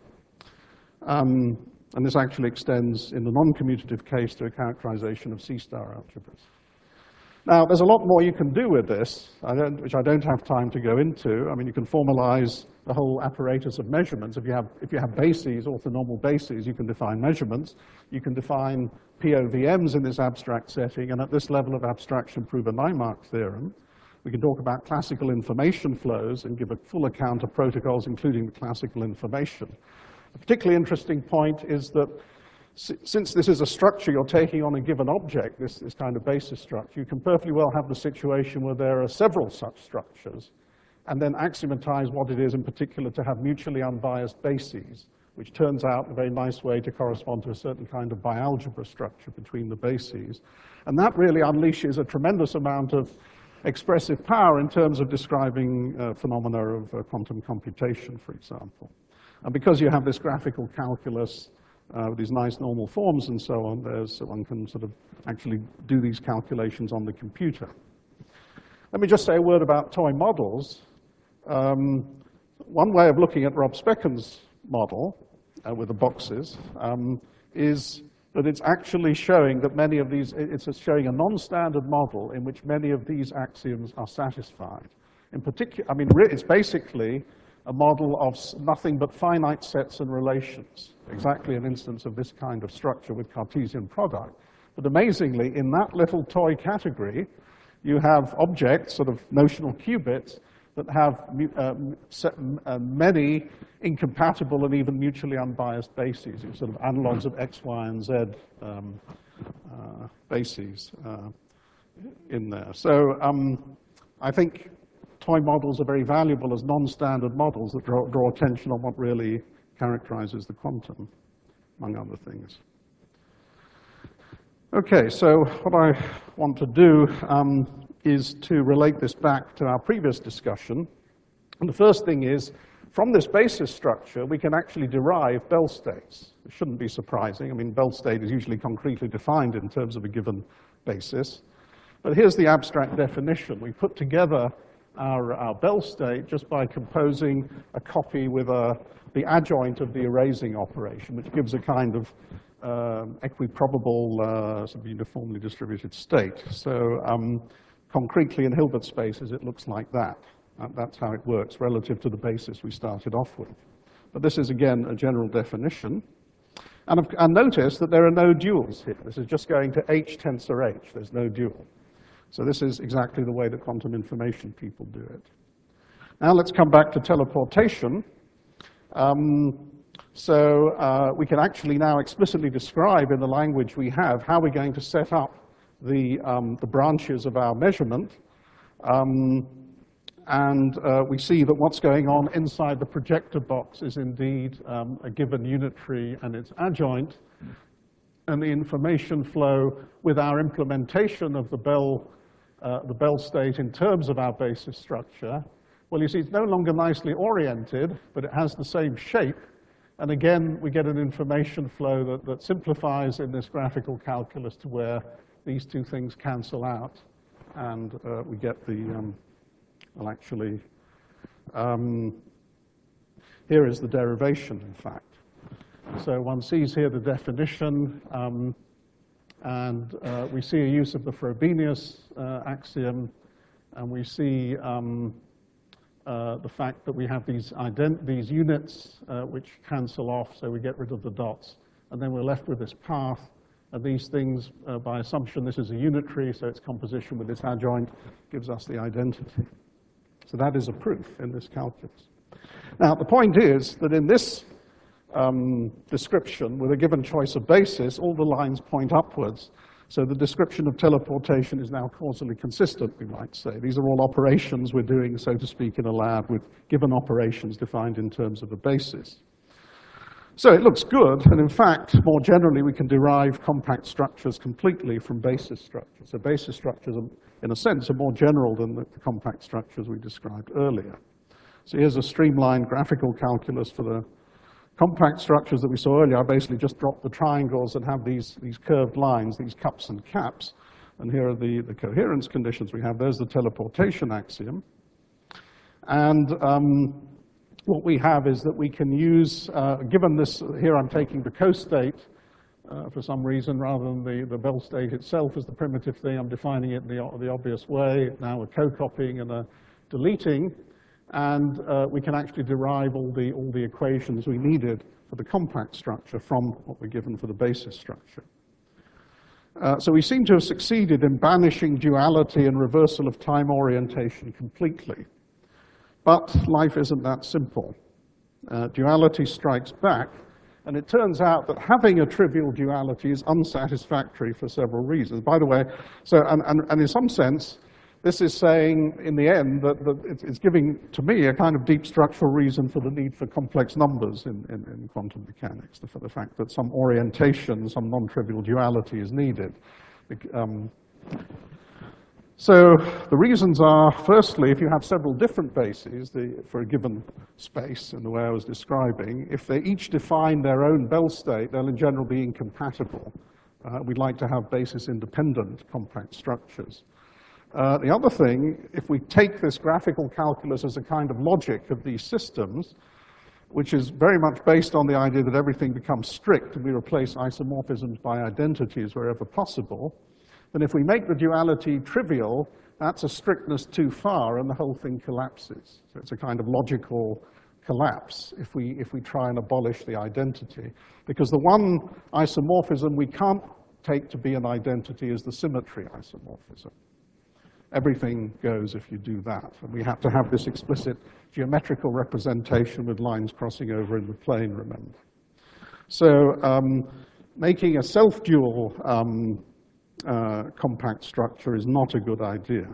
Um, and this actually extends, in the non-commutative case, to a characterization of C-star algebras. Now, there's a lot more you can do with this, I don't, which I don't have time to go into. I mean, you can formalize the whole apparatus of measurements. If you have, if you have bases, orthonormal bases, you can define measurements. You can define P O V Ms in this abstract setting, and at this level of abstraction, prove a Naimark theorem. We can talk about classical information flows and give a full account of protocols, including the classical information. A particularly interesting point is that since this is a structure you're taking on a given object, this, this kind of basis structure, you can perfectly well have the situation where there are several such structures, and then axiomatize what it is in particular to have mutually unbiased bases, which turns out in a very nice way to correspond to a certain kind of bialgebra structure between the bases. And that really unleashes a tremendous amount of expressive power in terms of describing uh, phenomena of uh, quantum computation, for example. And because you have this graphical calculus uh, with these nice normal forms and so on, there's, one can sort of actually do these calculations on the computer. Let me just say a word about toy models. Um, one way of looking at Rob Specken's model uh, with the boxes um, is that it's actually showing that many of these, it's showing a non-standard model in which many of these axioms are satisfied. In particular, I mean, it's basically a model of nothing but finite sets and relations, exactly an instance of this kind of structure with Cartesian product. But amazingly, in that little toy category, you have objects, sort of notional qubits, that have uh, set, uh, many incompatible and even mutually unbiased bases, sort of analogs of X, Y, and Z um, uh, bases uh, in there. So um, I think toy models are very valuable as non-standard models that draw, draw attention on what really characterizes the quantum, among other things. Okay, so what I want to do um, is to relate this back to our previous discussion. And the first thing is, from this basis structure, we can actually derive Bell states. It shouldn't be surprising. I mean, Bell state is usually concretely defined in terms of a given basis. But here's the abstract definition. We put together our, our Bell state just by composing a copy with a, the adjoint of the erasing operation, which gives a kind of um, equiprobable, uh, sort of uniformly distributed state. So um, concretely in Hilbert spaces, it looks like that. Uh, that's how it works relative to the basis we started off with. But this is, again, a general definition. And, and notice that there are no duals here. This is just going to H tensor H. There's no dual. So this is exactly the way that quantum information people do it. Now let's come back to teleportation. Um, so uh, we can actually now explicitly describe in the language we have how we're going to set up the, um, the branches of our measurement. Um, and uh, we see that what's going on inside the projector box is indeed um, a given unitary and its adjoint. And the information flow with our implementation of the Bell, uh, the Bell state in terms of our basis structure, well, you see, it's no longer nicely oriented, but it has the same shape. And again, we get an information flow that, that simplifies in this graphical calculus to where these two things cancel out. And uh, we get the, um, well, actually, um, here is the derivation, in fact. So one sees here the definition, um, and uh, we see a use of the Frobenius uh, axiom, and we see um, uh, the fact that we have these, ident these units uh, which cancel off, so we get rid of the dots, and then we're left with this path, and these things, uh, by assumption, this is a unitary, so its composition with its adjoint gives us the identity. So that is a proof in this calculus. Now, the point is that in this Um, description with a given choice of basis, all the lines point upwards. So the description of teleportation is now causally consistent, we might say. These are all operations we're doing, so to speak, in a lab with given operations defined in terms of a basis. So it looks good, and in fact, more generally, we can derive compact structures completely from basis structures. So basis structures, are, in a sense, are more general than the, the compact structures we described earlier. So here's a streamlined graphical calculus for the compact structures that we saw earlier. I basically just dropped the triangles and have these, these curved lines, these cups and caps. And here are the, the coherence conditions we have. There's the teleportation axiom. And um, what we have is that we can use, uh, given this, here I'm taking the co-state uh, for some reason, rather than the, the Bell state itself as the primitive thing. I'm defining it in the, the obvious way. Now we're co-copying and uh, deleting, and uh, we can actually derive all the, all the equations we needed for the compact structure from what we're given for the basis structure. Uh, so we seem to have succeeded in banishing duality and reversal of time orientation completely. But life isn't that simple. Uh, duality strikes back, and it turns out that having a trivial duality is unsatisfactory for several reasons. By the way, so and, and, and in some sense, this is saying, in the end, that, that it's, it's giving, to me, a kind of deep structural reason for the need for complex numbers in, in, in quantum mechanics, for the fact that some orientation, some non-trivial duality is needed. Um, so the reasons are, firstly, if you have several different bases the, for a given space, in the way I was describing, if they each define their own Bell state, they'll in general be incompatible. Uh, we'd like to have basis-independent compact structures. Uh, the other thing, if we take this graphical calculus as a kind of logic of these systems, which is very much based on the idea that everything becomes strict and we replace isomorphisms by identities wherever possible, then if we make the duality trivial, that's a strictness too far and the whole thing collapses. So it's a kind of logical collapse if we, if we try and abolish the identity. Because the one isomorphism we can't take to be an identity is the symmetry isomorphism. Everything goes if you do that. And we have to have this explicit geometrical representation with lines crossing over in the plane, remember. So um, making a self-dual um, uh, compact structure is not a good idea.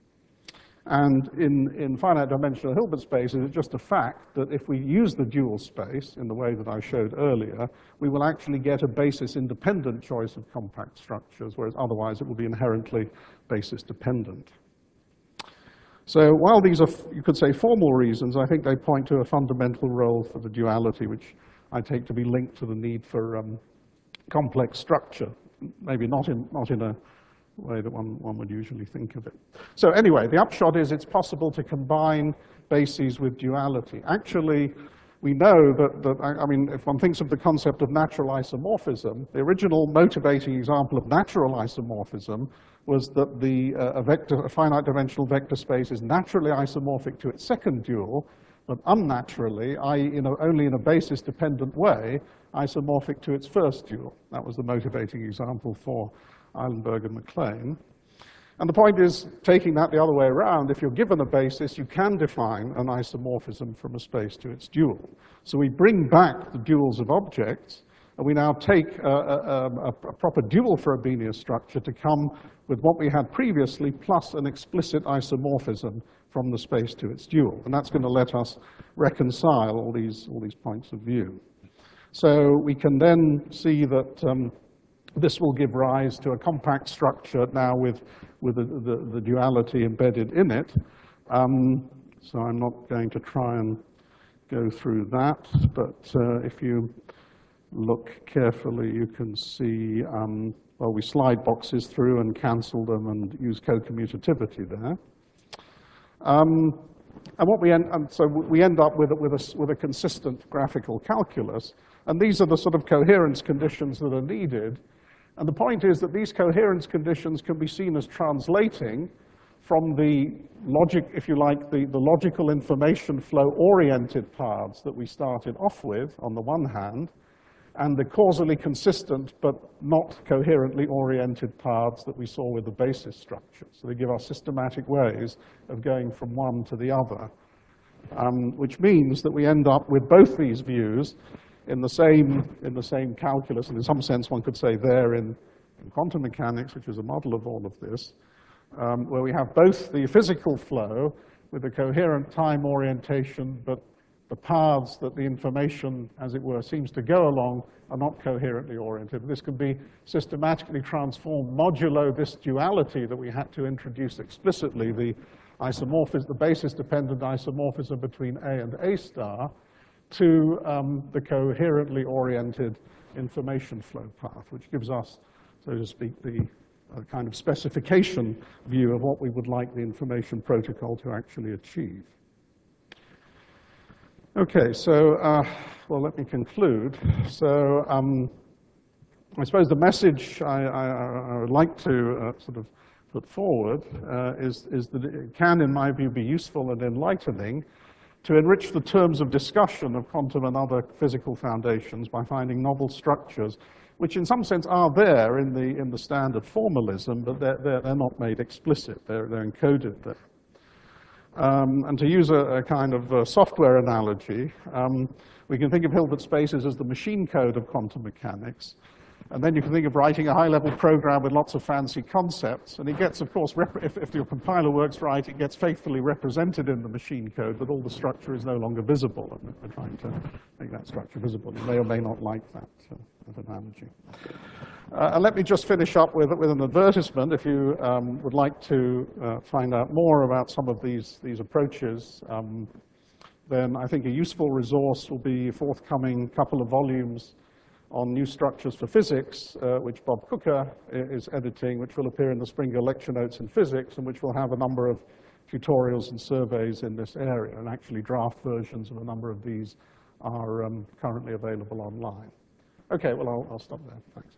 And in, in finite dimensional Hilbert spaces, it's just a fact that if we use the dual space in the way that I showed earlier, we will actually get a basis-independent choice of compact structures, whereas otherwise it will be inherently basis-dependent. So while these are, you could say, formal reasons, I think they point to a fundamental role for the duality, which I take to be linked to the need for um, complex structure, maybe not in, not in a way that one, one would usually think of it. So anyway, the upshot is it's possible to combine bases with duality. Actually, we know that, that, I mean, if one thinks of the concept of natural isomorphism, the original motivating example of natural isomorphism was that the, uh, a, vector, a finite dimensional vector space is naturally isomorphic to its second dual, but unnaturally, that is in a, only in a basis-dependent way, isomorphic to its first dual. That was the motivating example for Eilenberg and MacLean. And the point is, taking that the other way around, if you're given a basis, you can define an isomorphism from a space to its dual. So we bring back the duals of objects, and we now take a, a, a, a proper dual Frobenius structure to come with what we had previously, plus an explicit isomorphism from the space to its dual. And that's going to let us reconcile all these, all these points of view. So we can then see that um, this will give rise to a compact structure now with, with the, the, the duality embedded in it. Um, so I'm not going to try and go through that, but uh, if you look carefully, you can see, um, well, we slide boxes through and cancel them and use co-commutativity there. Um, and what we end, and so we end up with, with, a, with a consistent graphical calculus, and these are the sort of coherence conditions that are needed. And the point is that these coherence conditions can be seen as translating from the logic, if you like, the, the logical information flow-oriented paths that we started off with, on the one hand, and the causally consistent but not coherently oriented paths that we saw with the basis structure. So they give us systematic ways of going from one to the other, um, which means that we end up with both these views in the same, in the same calculus, and in some sense one could say there in, in quantum mechanics, which is a model of all of this, um, where we have both the physical flow with a coherent time orientation, but the paths that the information, as it were, seems to go along are not coherently oriented. This can be systematically transformed modulo this duality that we had to introduce explicitly, the isomorphism, the basis-dependent isomorphism between A and A star, to um, the coherently oriented information flow path, which gives us, so to speak, the uh, kind of specification view of what we would like the information protocol to actually achieve. Okay, so, uh, well, let me conclude. So, um, I suppose the message I, I, I would like to uh, sort of put forward uh, is, is that it can, in my view, be useful and enlightening to enrich the terms of discussion of quantum and other physical foundations by finding novel structures, which in some sense are there in the, in the standard formalism, but they're, they're, they're not made explicit. They're, they're encoded there. Um, and to use a, a kind of a software analogy, um, we can think of Hilbert spaces as the machine code of quantum mechanics. And then you can think of writing a high-level program with lots of fancy concepts. And it gets, of course, rep if, if your compiler works right, it gets faithfully represented in the machine code, but all the structure is no longer visible. And we're trying to make that structure visible. You may or may not like that, uh, that analogy. Uh, and let me just finish up with, with an advertisement. If you um, would like to uh, find out more about some of these, these approaches, um, then I think a useful resource will be a forthcoming couple of volumes on new structures for physics, uh, which Bob Cooker is editing, which will appear in the Springer Lecture Notes in Physics, and which will have a number of tutorials and surveys in this area. And actually, draft versions of a number of these are um, currently available online. Okay, well, I'll, I'll stop there. Thanks.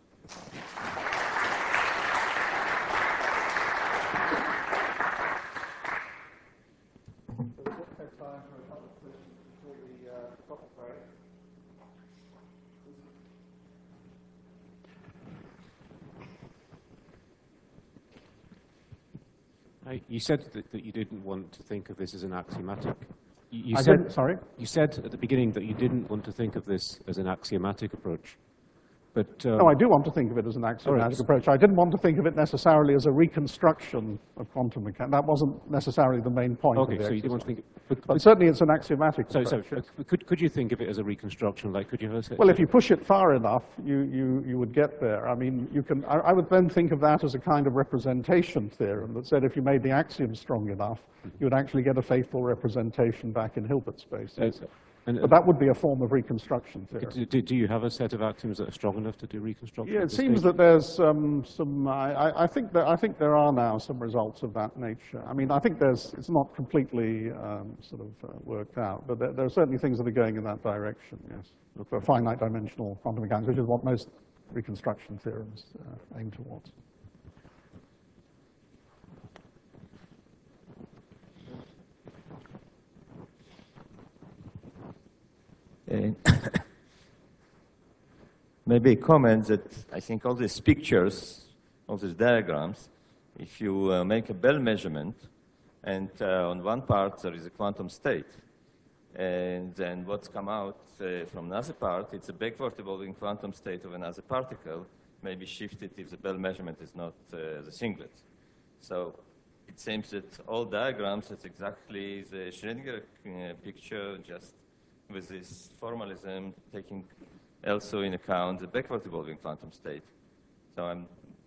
You said that, that you didn't want to think of this as an axiomatic. You, you I said, didn't, sorry? You said at the beginning that you didn't want to think of this as an axiomatic approach. But, um, no, I do want to think of it as an axiomatic approach. I didn't want to think of it necessarily as a reconstruction of quantum mechanics. That wasn't necessarily the main point okay, of the so exercise. you didn't want to think it, but, but certainly it's an axiomatic so, approach. So, uh, could, could you think of it as a reconstruction? Like, could you have well, if you push it far enough, you, you, you would get there. I mean, you can, I, I would then think of that as a kind of representation theorem that said if you made the axiom strong enough, you would actually get a faithful representation back in Hilbert spaces. Uh, And, but that would be a form of reconstruction theory. Do, do you have a set of axioms that are strong enough to do reconstruction? Yeah, it seems stage? that there's um, some. I, I think that I think there are now some results of that nature. I mean, I think there's. It's not completely um, sort of uh, worked out, but there, there are certainly things that are going in that direction. Yes, for finite dimensional quantum mechanics, which is what most reconstruction theorems uh, aim towards. Maybe a comment that I think all these pictures, all these diagrams, if you uh, make a Bell measurement, and uh, on one part there is a quantum state, and then what's come out uh, from another part, it's a backward evolving quantum state of another particle, maybe shifted if the Bell measurement is not uh, the singlet. So it seems that all diagrams, it's exactly the Schrödinger uh, picture, just with this formalism taking also in account the backward evolving quantum state. So I'm,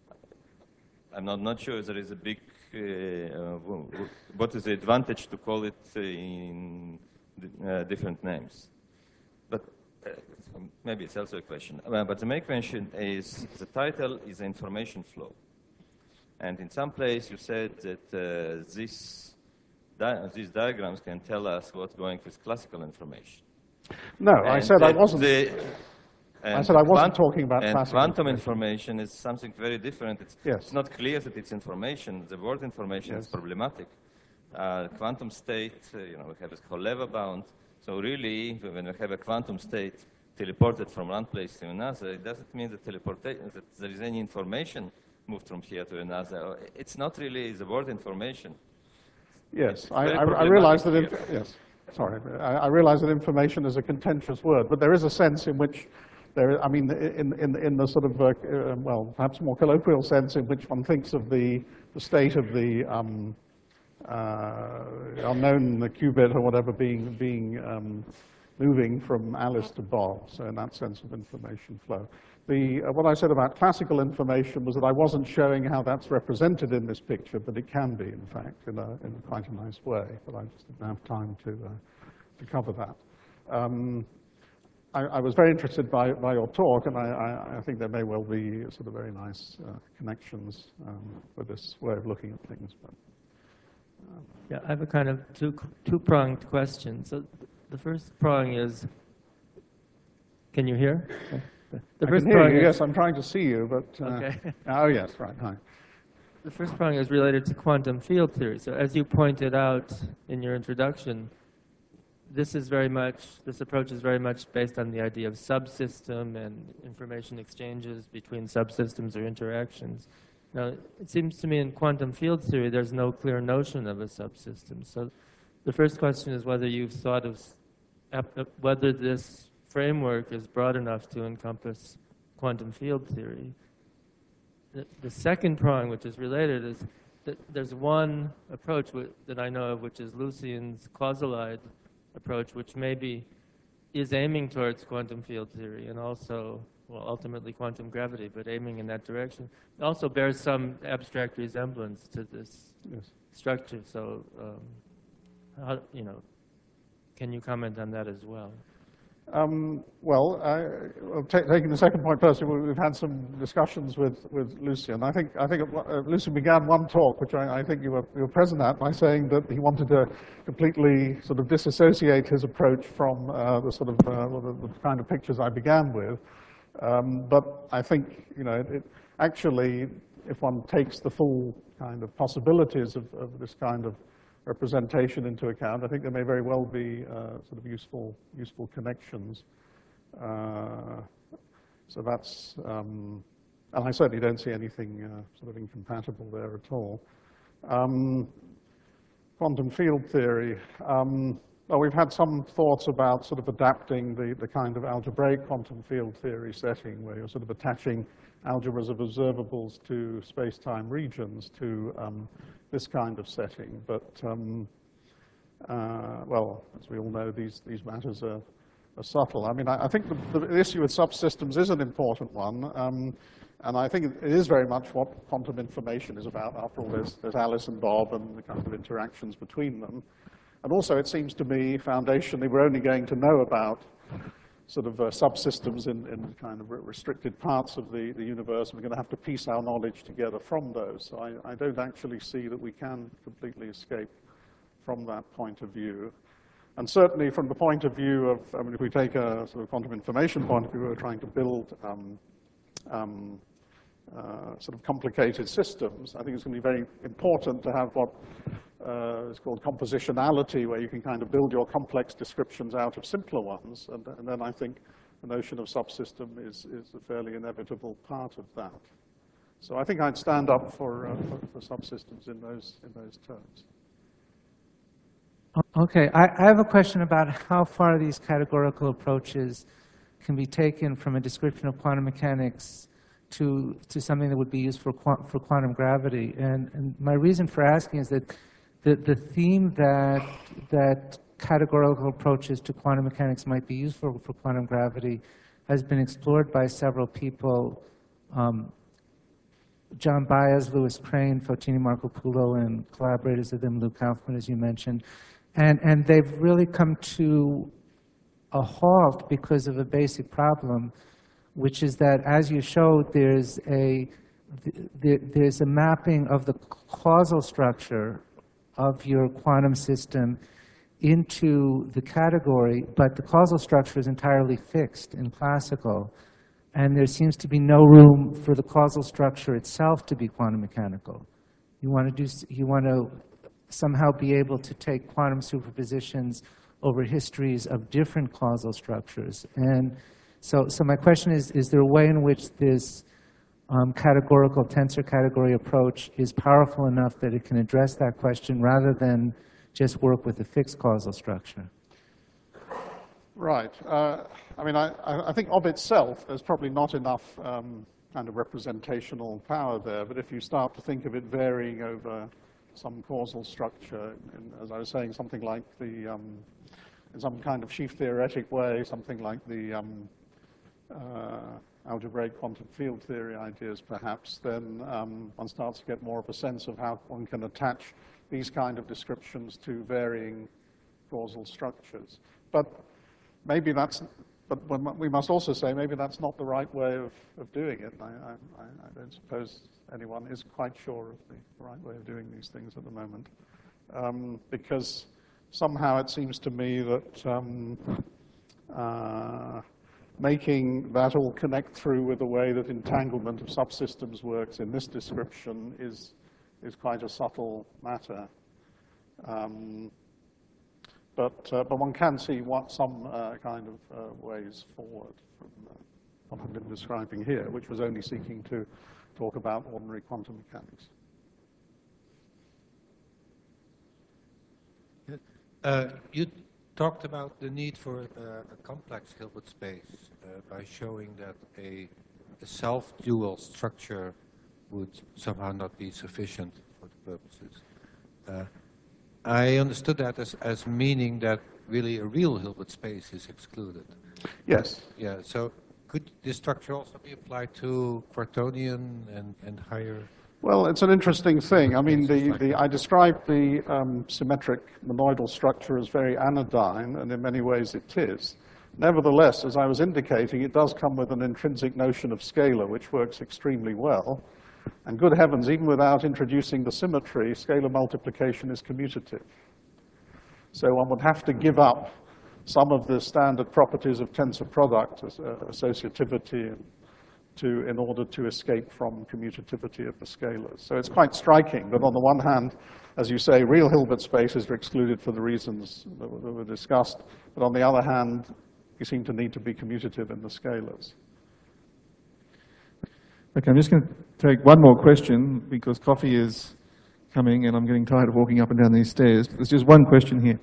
I'm not, not sure there is a big, uh, uh, what is the advantage to call it uh, in uh, different names. But uh, maybe it's also a question. Uh, but the main question is, the title is information flow. And in some place you said that uh, this di these diagrams can tell us what's going with classical information. No, and I said I wasn't. The, I said I wasn't talking about and classical quantum information. information is something very different. It's, yes. it's not clear that it's information. The word information yes. is problematic. Uh, quantum state, uh, you know, we have a Kohleva bound. So really, when we have a quantum state teleported from one place to another, it doesn't mean that teleportation that there is any information moved from here to another. It's not really the word information. Yes, I, I, I realize that. Inf yes. Sorry, I, I realize that information is a contentious word, but there is a sense in which there, I mean, in, in, in the sort of, uh, uh, well, perhaps more colloquial sense in which one thinks of the, the state of the um, uh, unknown, the qubit or whatever being, being um, moving from Alice to Bob, so in that sense of information flow. The, uh, what I said about classical information was that I wasn't showing how that's represented in this picture, but it can be, in fact, in, a, in quite a nice way, but I just didn't have time to, uh, to cover that. Um, I, I was very interested by, by your talk, and I, I, I think there may well be sort of very nice uh, connections um, with this way of looking at things. But, uh, yeah, I have a kind of two, two-pronged question. So the first prong is, can you hear? The I first can hear prong you, is- yes, I'm trying to see you, but... Uh, Okay. Oh, yes, right, hi. The first prong is related to quantum field theory. So as you pointed out in your introduction, this is very much, this approach is very much based on the idea of subsystem and information exchanges between subsystems or interactions. Now, it seems to me in quantum field theory, there's no clear notion of a subsystem. So the first question is whether you've thought of whether this framework is broad enough to encompass quantum field theory. The, the second prong, which is related, is that there's one approach that I know of, which is Lucian's causalide approach, which maybe is aiming towards quantum field theory and also, well, ultimately quantum gravity, but aiming in that direction. It also bears some abstract resemblance to this Yes. structure. So, um, how, you know, can you comment on that as well? Um, well, I, well ta taking the second point first, we- we've had some discussions with, with Lucian. I think, I think uh, Lucian began one talk, which I, I think you were, you were present at, by saying that he wanted to completely sort of disassociate his approach from uh, the sort of uh, well, the, the kind of pictures I began with. Um, but I think, you know, it, it actually, if one takes the full kind of possibilities of, of this kind of representation into account, I think there may very well be uh, sort of useful, useful connections. Uh, so that's, um, and I certainly don't see anything uh, sort of incompatible there at all. Um, quantum field theory. Um, well, we've had some thoughts about sort of adapting the, the kind of algebraic quantum field theory setting where you're sort of attaching algebras of observables to space-time regions to um, this kind of setting. But, um, uh, well, as we all know, these, these matters are, are subtle. I mean, I, I think the, the issue with subsystems is an important one. Um, and I think it is very much what quantum information is about. After all, there's, there's Alice and Bob and the kind of interactions between them. And also, it seems to me, foundationally, we're only going to know about sort of uh, subsystems in, in kind of restricted parts of the, the universe. We're going to have to piece our knowledge together from those. So I, I don't actually see that we can completely escape from that point of view. And certainly from the point of view of, I mean, if we take a sort of quantum information point of view, we're trying to build um, um, uh, sort of complicated systems. I think it's going to be very important to have what Uh, it's called compositionality, where you can kind of build your complex descriptions out of simpler ones. And, and then I think the notion of subsystem is, is a fairly inevitable part of that. So I think I'd stand up for, uh, for, for subsystems in those, in those terms. Okay, I, I have a question about how far these categorical approaches can be taken from a description of quantum mechanics to, to something that would be used for, for quantum gravity. And, and my reason for asking is that The, the theme that, that categorical approaches to quantum mechanics might be useful for quantum gravity has been explored by several people. Um, John Baez, Louis Crane, Fotini Marcopulo, and collaborators of them, Lou Kaufman, as you mentioned. And, and they've really come to a halt because of a basic problem, which is that, as you showed, there's a, there's a mapping of the causal structure of your quantum system into the category, but the causal structure is entirely fixed in classical, and there seems to be no room for the causal structure itself to be quantum mechanical. You want to do, you want to somehow be able to take quantum superpositions over histories of different causal structures. And so, so my question is, is there a way in which this Um, categorical tensor category approach is powerful enough that it can address that question rather than just work with a fixed causal structure? Right. Uh, I mean, I, I think of itself, there's probably not enough um, kind of representational power there. But if you start to think of it varying over some causal structure, and as I was saying, something like the, um, in some kind of sheaf theoretic way, something like the um, uh, algebraic quantum field theory ideas, perhaps, then um, one starts to get more of a sense of how one can attach these kind of descriptions to varying causal structures. But maybe that's, but we must also say maybe that's not the right way of, of doing it. I, I, I don't suppose anyone is quite sure of the right way of doing these things at the moment. Um, because somehow it seems to me that um, uh, making that all connect through with the way that entanglement of subsystems works in this description is, is quite a subtle matter. Um, but, uh, but one can see what some uh, kind of uh, ways forward from uh, what I've been describing here, which was only seeking to talk about ordinary quantum mechanics. Uh, you talked about the need for uh, a complex Hilbert space uh, by showing that a, a self-dual structure would somehow not be sufficient for the purposes. Uh, I understood that as, as meaning that really a real Hilbert space is excluded. Yes. Yeah, so could this structure also be applied to Quartonian and, and higher? Well, it's an interesting thing. I mean, the, the, I described the um, symmetric monoidal structure as very anodyne, and in many ways it is. Nevertheless, as I was indicating, it does come with an intrinsic notion of scalar, which works extremely well. And good heavens, even without introducing the symmetry, scalar multiplication is commutative. So one would have to give up some of the standard properties of tensor product, uh, associativity, and to, in order to escape from commutativity of the scalars. So it's quite striking that on the one hand, as you say, real Hilbert spaces are excluded for the reasons that were, that were discussed, but on the other hand, you seem to need to be commutative in the scalars. Okay, I'm just going to take one more question because coffee is coming and I'm getting tired of walking up and down these stairs. There's just one question here.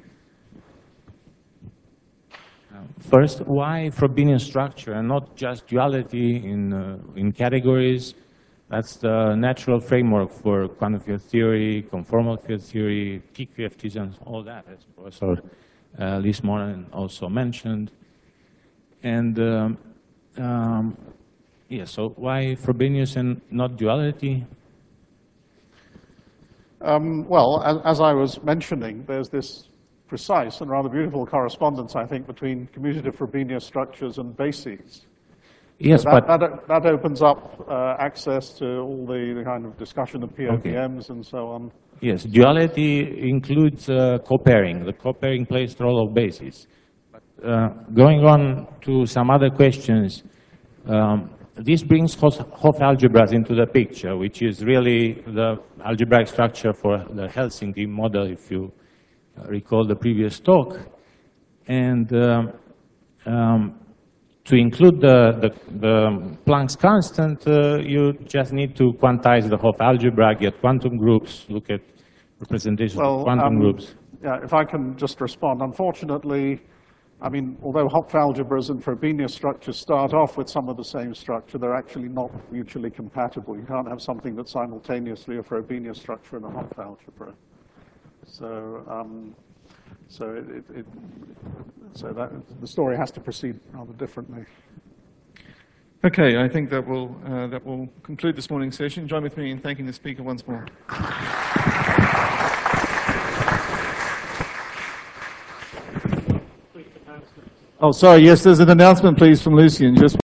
First, why Frobenius structure and not just duality in, uh, in categories? That's the natural framework for quantum field theory, conformal field theory, peak Q F Ts, and all that, as Professor uh, Lies Morin also mentioned. And um, um, yeah, so why Frobenius and not duality? Um, well, as, as I was mentioning, there's this precise and rather beautiful correspondence, I think, between commutative Frobenius structures and bases. Yes, so that, but that, that opens up uh, access to all the, the kind of discussion of P O P Ms okay. and so on. Yes, duality includes uh, co-pairing. The co-pairing plays the role of bases. But, uh, going on to some other questions, um, this brings Hopf algebras into the picture, which is really the algebraic structure for the Helsinki model, if you recall the previous talk. And um, um, to include the, the, the Planck's constant, uh, you just need to quantize the Hopf algebra, get quantum groups, look at representations well, of quantum um, groups. Yeah, if I can just respond. Unfortunately, I mean, although Hopf algebras and Frobenius structures start off with some of the same structure, they're actually not mutually compatible. You can't have something that's simultaneously a Frobenius structure and a Hopf algebra. So, um, so it, it, it, so that the story has to proceed rather differently. Okay, I think that will uh, that will conclude this morning's session. Join with me in thanking the speaker once more. Oh, sorry. Yes, there's an announcement, please, from Lucian. Just.